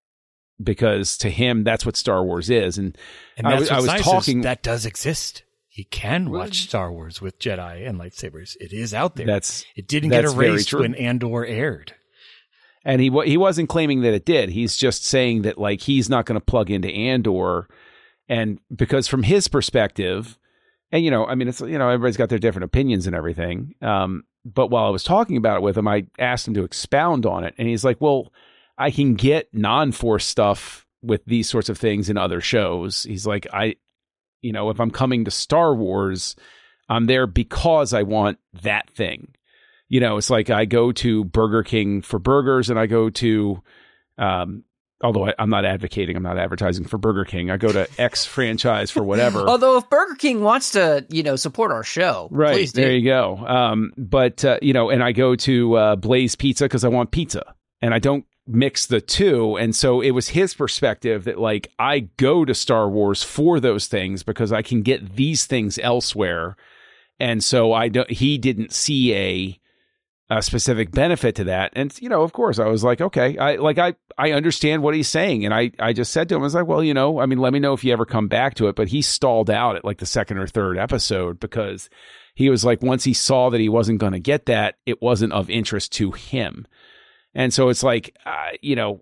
Because to him, that's what Star Wars is. And, And I that's was, I what's was nice talking. is that does exist. You can watch Star Wars with Jedi and lightsabers. It is out there. That's it didn't that's get very erased true. when Andor aired. And he wa- he wasn't claiming that it did. He's just saying that like he's not going to plug into Andor, and because from his perspective, and you know, I mean, it's you know, everybody's got their different opinions and everything. Um, but while I was talking about it with him, I asked him to expound on it, and he's like, "Well, I can get non-Force stuff with these sorts of things in other shows." He's like, "I, you know, if I'm coming to Star Wars, I'm there because I want that thing." You know, it's like I go to Burger King for burgers, and I go to, um, although I, I'm not advocating, I'm not advertising for Burger King. I go to X franchise for whatever. Although if Burger King wants to, you know, support our show, Right. please do. There you go. Um, but, uh, you know, and I go to uh, Blaze Pizza because I want pizza, and I don't mix the two. And so it was his perspective that like I go to Star Wars for those things because I can get these things elsewhere. And so I don't, he didn't see a, a specific benefit to that. And, you know, of course I was like, okay, I like, I, I understand what he's saying. And I, I just said to him, I was like, well, you know, I mean, let me know if you ever come back to it. But he stalled out at like the second or third episode because he was like, once he saw that he wasn't going to get that, it wasn't of interest to him. And so it's like, uh, you know,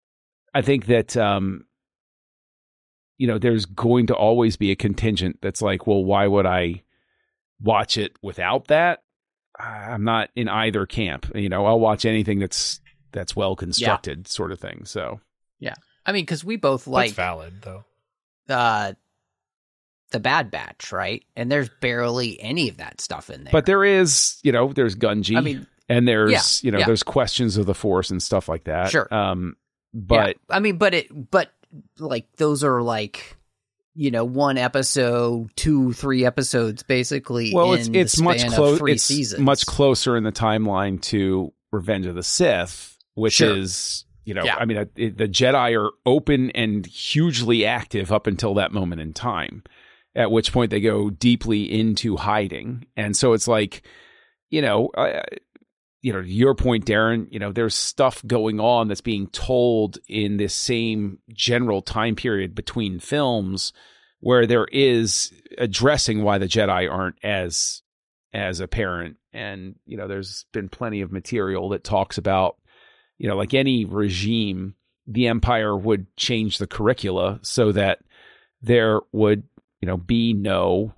I think that, um, you know, there's going to always be a contingent that's like, well, why would I watch it without that? I'm not in either camp. You know, I'll watch anything that's that's well constructed, yeah. sort of thing. So, yeah, I mean, because we both like That's valid though. Uh, the Bad Batch, right? And there's barely any of that stuff in there. But there is, you know, there's Gunji. I mean, and there's, yeah, you know, yeah. there's questions of the Force and stuff like that. Sure. Um, but yeah. I mean, but it, but like those are like, you know, one episode, two, three episodes, basically. Well, in it's it's the much span of closer. three It's seasons. much closer in the timeline to Revenge of the Sith, which Sure. is, you know, Yeah. I mean, uh, it, the Jedi are open and hugely active up until that moment in time, at which point they go deeply into hiding, and so it's like, you know, I, you know, your point, Darren, you know, there's stuff going on that's being told in this same general time period between films where there is addressing why the Jedi aren't as, as apparent. And, you know, there's been plenty of material that talks about, you know, like any regime, the Empire would change the curricula so that there would, you know, be no,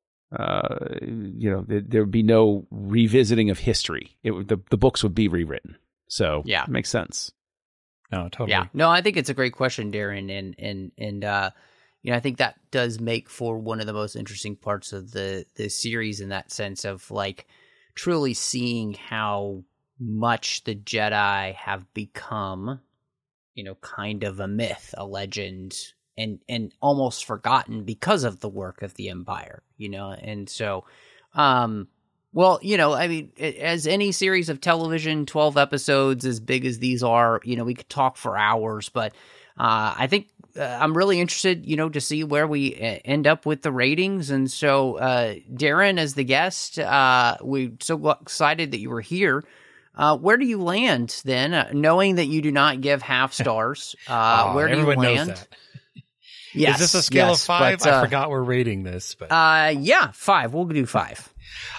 Uh, you know, there, there would be no revisiting of history. It would, the the books would be rewritten. So Yeah. it makes sense. No, totally. Yeah, no, I think it's a great question, Darren, and and and uh, you know, I think that does make for one of the most interesting parts of the the series in that sense of like truly seeing how much the Jedi have become, you know, kind of a myth, a legend, and and almost forgotten because of the work of the Empire, you know, and so, um. Well, you know, I mean, as any series of television, twelve episodes as big as these are, you know, we could talk for hours, but uh, I think uh, I'm really interested, you know, to see where we end up with the ratings. And so, uh, Darren, as the guest, uh, we're so excited that you were here. Uh, where do you land then, uh, knowing that you do not give half stars? Uh, Oh, where do you everyone land? knows that. Yes, Is this a scale yes, of five? but, uh, I forgot we're rating this, but Uh, yeah, five. We'll do five.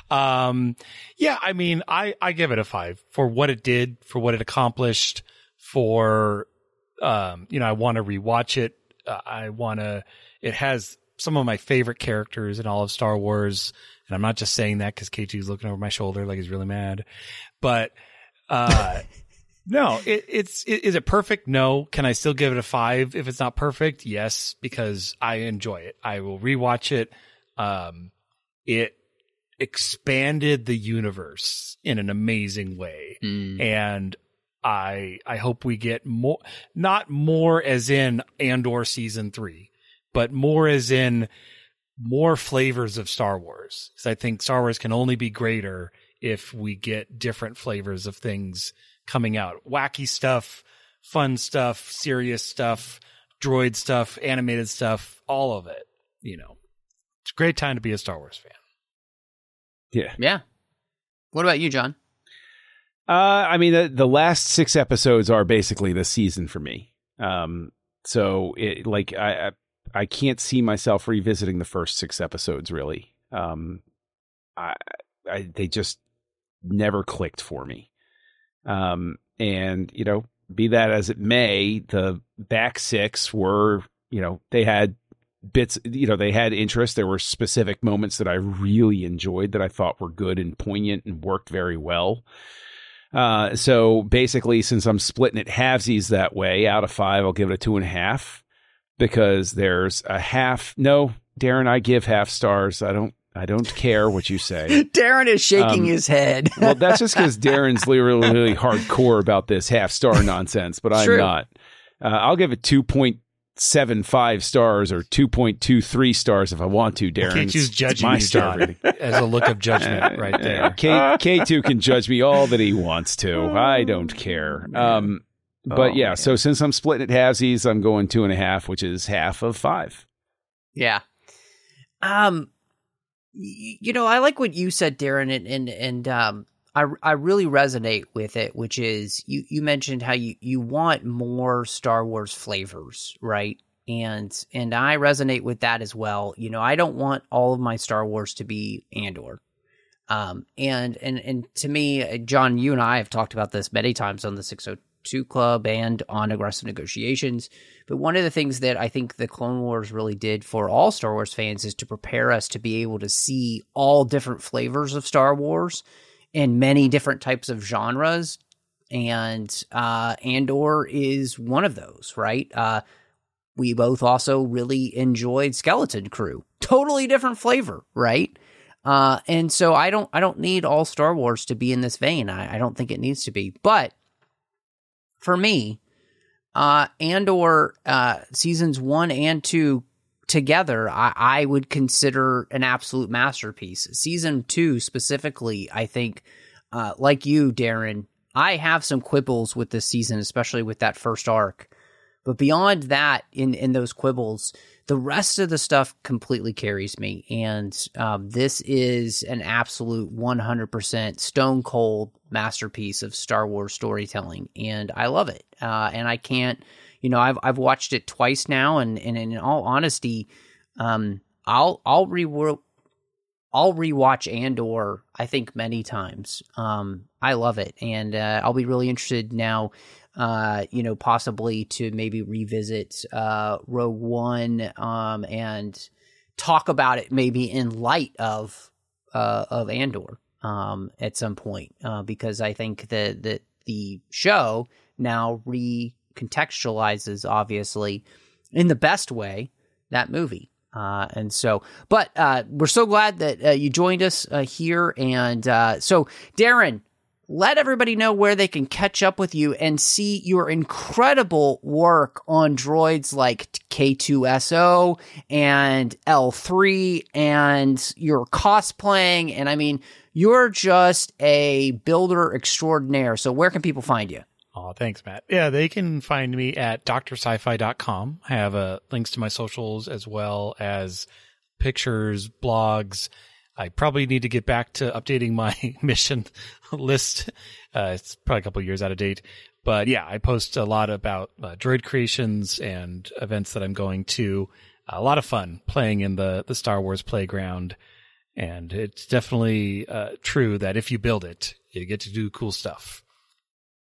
Um, yeah, I mean, I, I give it a five for what it did, for what it accomplished, for, um, you know, I want to rewatch it. Uh, I want to, it has some of my favorite characters in all of Star Wars. And I'm not just saying that because K two is looking over my shoulder like he's really mad. But, uh, no, it, it's, it, is it perfect? No. Can I still give it a five if it's not perfect? Yes, because I enjoy it. I will rewatch it. Um, it expanded the universe in an amazing way. Mm. And I, I hope we get more, not more as in Andor season three, but more as in more flavors of Star Wars. Because I think Star Wars can only be greater if we get different flavors of things coming out. Wacky stuff, fun stuff, serious stuff, droid stuff, animated stuff, all of it. You know, it's a great time to be a Star Wars fan. Yeah. Yeah. What about you, John? Uh, I mean, the, the last six episodes are basically the season for me. Um, so it, like, I, I, I can't see myself revisiting the first six episodes really. Um, I, I, they just never clicked for me. Um, and, you know, be that as it may, the back six were, you know, they had bits, you know, they had interest. There were specific moments that I really enjoyed that I thought were good and poignant and worked very well. Uh, so basically, since I'm splitting it halvesies that way, out of five, I'll give it a two and a half because there's a half. No, Darren, I give half stars. I don't. I don't care what you say. Darren is shaking um, his head. Well, that's just because Darren's really, really hardcore about this half star nonsense, but I'm True. not. Uh, I'll give it two point seven five stars or two point two three stars if I want to, Darren. Can't use judging my you, star John, as a look of judgment right there. Uh, K, K two can judge me all that he wants to. I don't care. Um, but oh, yeah, man. so since I'm splitting it halvesies, I'm going two and a half, which is half of five. Yeah. Um, y- you know, I like what you said, Darren, and, and, and um, I, I really resonate with it, which is you, you mentioned how you, you want more Star Wars flavors, right? And, and I resonate with that as well. You know, I don't want all of my Star Wars to be Andor. Um, and, and, and to me, John, you and I have talked about this many times on the six oh two Club and on Aggressive Negotiations. But one of the things that I think the Clone Wars really did for all Star Wars fans is to prepare us to be able to see all different flavors of Star Wars in many different types of genres. And uh, Andor is one of those, right? Uh, we both also really enjoyed Skeleton Crew. Totally different flavor, right? Uh, and so I don't I don't need all Star Wars to be in this vein. I, I don't think it needs to be. But for me, uh, Andor uh, seasons one and two together, I, I would consider an absolute masterpiece. Season two specifically, I think, uh, like you, Darren, I have some quibbles with this season, especially with that first arc. But beyond that, in, in those quibbles, the rest of the stuff completely carries me. And um, this is an absolute one hundred percent stone cold masterpiece of Star Wars storytelling. And I love it. Uh, and I can't, you know, I've I've watched it twice now. And, and in all honesty, um, I'll I'll re I'll rewatch Andor, I think, many times. Um, I love it. And uh, I'll be really interested now, uh, you know, possibly to maybe revisit uh, Rogue One um, and talk about it maybe in light of uh, of Andor um, at some point, uh, because I think that that the show now recontextualizes, obviously, in the best way, that movie. Uh, and so, but uh, we're so glad that uh, you joined us uh, here. And uh, so, Darren, let everybody know where they can catch up with you and see your incredible work on droids like K two S O and L three and your cosplaying. And I mean, you're just a builder extraordinaire. So where can people find you? Oh, thanks, Matt. Yeah, they can find me at d r sci fi dot com. I have uh, links to my socials as well as pictures, blogs. I probably need to get back to updating my mission list. Uh, it's probably a couple of years out of date. But yeah, I post a lot about uh, droid creations and events that I'm going to. A lot of fun playing in the, the Star Wars playground. And it's definitely uh, true that if you build it, you get to do cool stuff.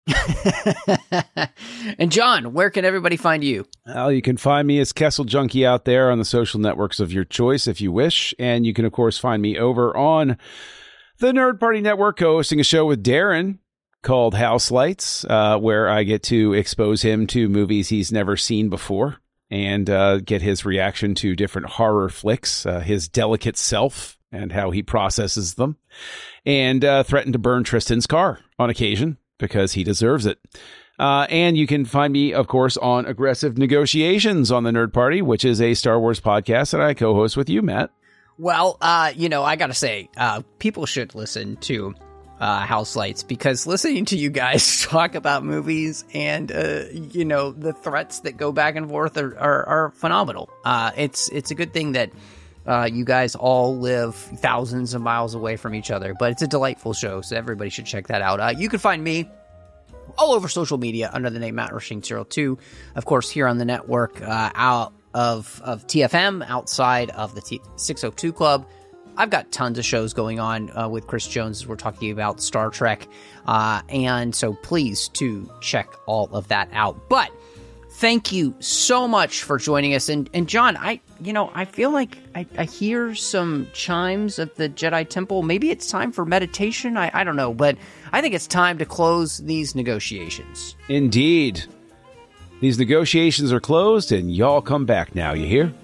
And John, where can everybody find you? Well, you can find me as Kessel Junkie out there on the social networks of your choice if you wish. And you can, of course, find me over on the Nerd Party Network, co-hosting a show with Darren called House Lights, uh, where I get to expose him to movies he's never seen before and uh, get his reaction to different horror flicks, uh, his delicate self and how he processes them, and uh, threaten to burn Tristan's car on occasion because he deserves it. Uh, and you can find me, of course, on Aggressive Negotiations on the Nerd Party, which is a Star Wars podcast that I co-host with you, Matt. Well, uh, you know, I gotta say, uh, people should listen to uh, House Lights, because listening to you guys talk about movies and, uh, you know, the threats that go back and forth are, are, are phenomenal. Uh, it's, it's a good thing that uh, you guys all live thousands of miles away from each other, but it's a delightful show, so everybody should check that out. Uh, you can find me all over social media under the name Matt Rushing zero two. Of course, here on the network, uh, out of, of T F M, outside of the T- six oh two Club. I've got tons of shows going on uh, with Chris Jones as we're talking about Star Trek. Uh, and so please to check all of that out. But thank you so much for joining us. And, and John, I, you know, I feel like I, I hear some chimes of the Jedi Temple. Maybe it's time for meditation. I, I don't know, but I think it's time to close these negotiations. Indeed. These negotiations are closed and y'all come back now, you hear?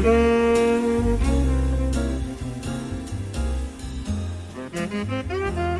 Thank you.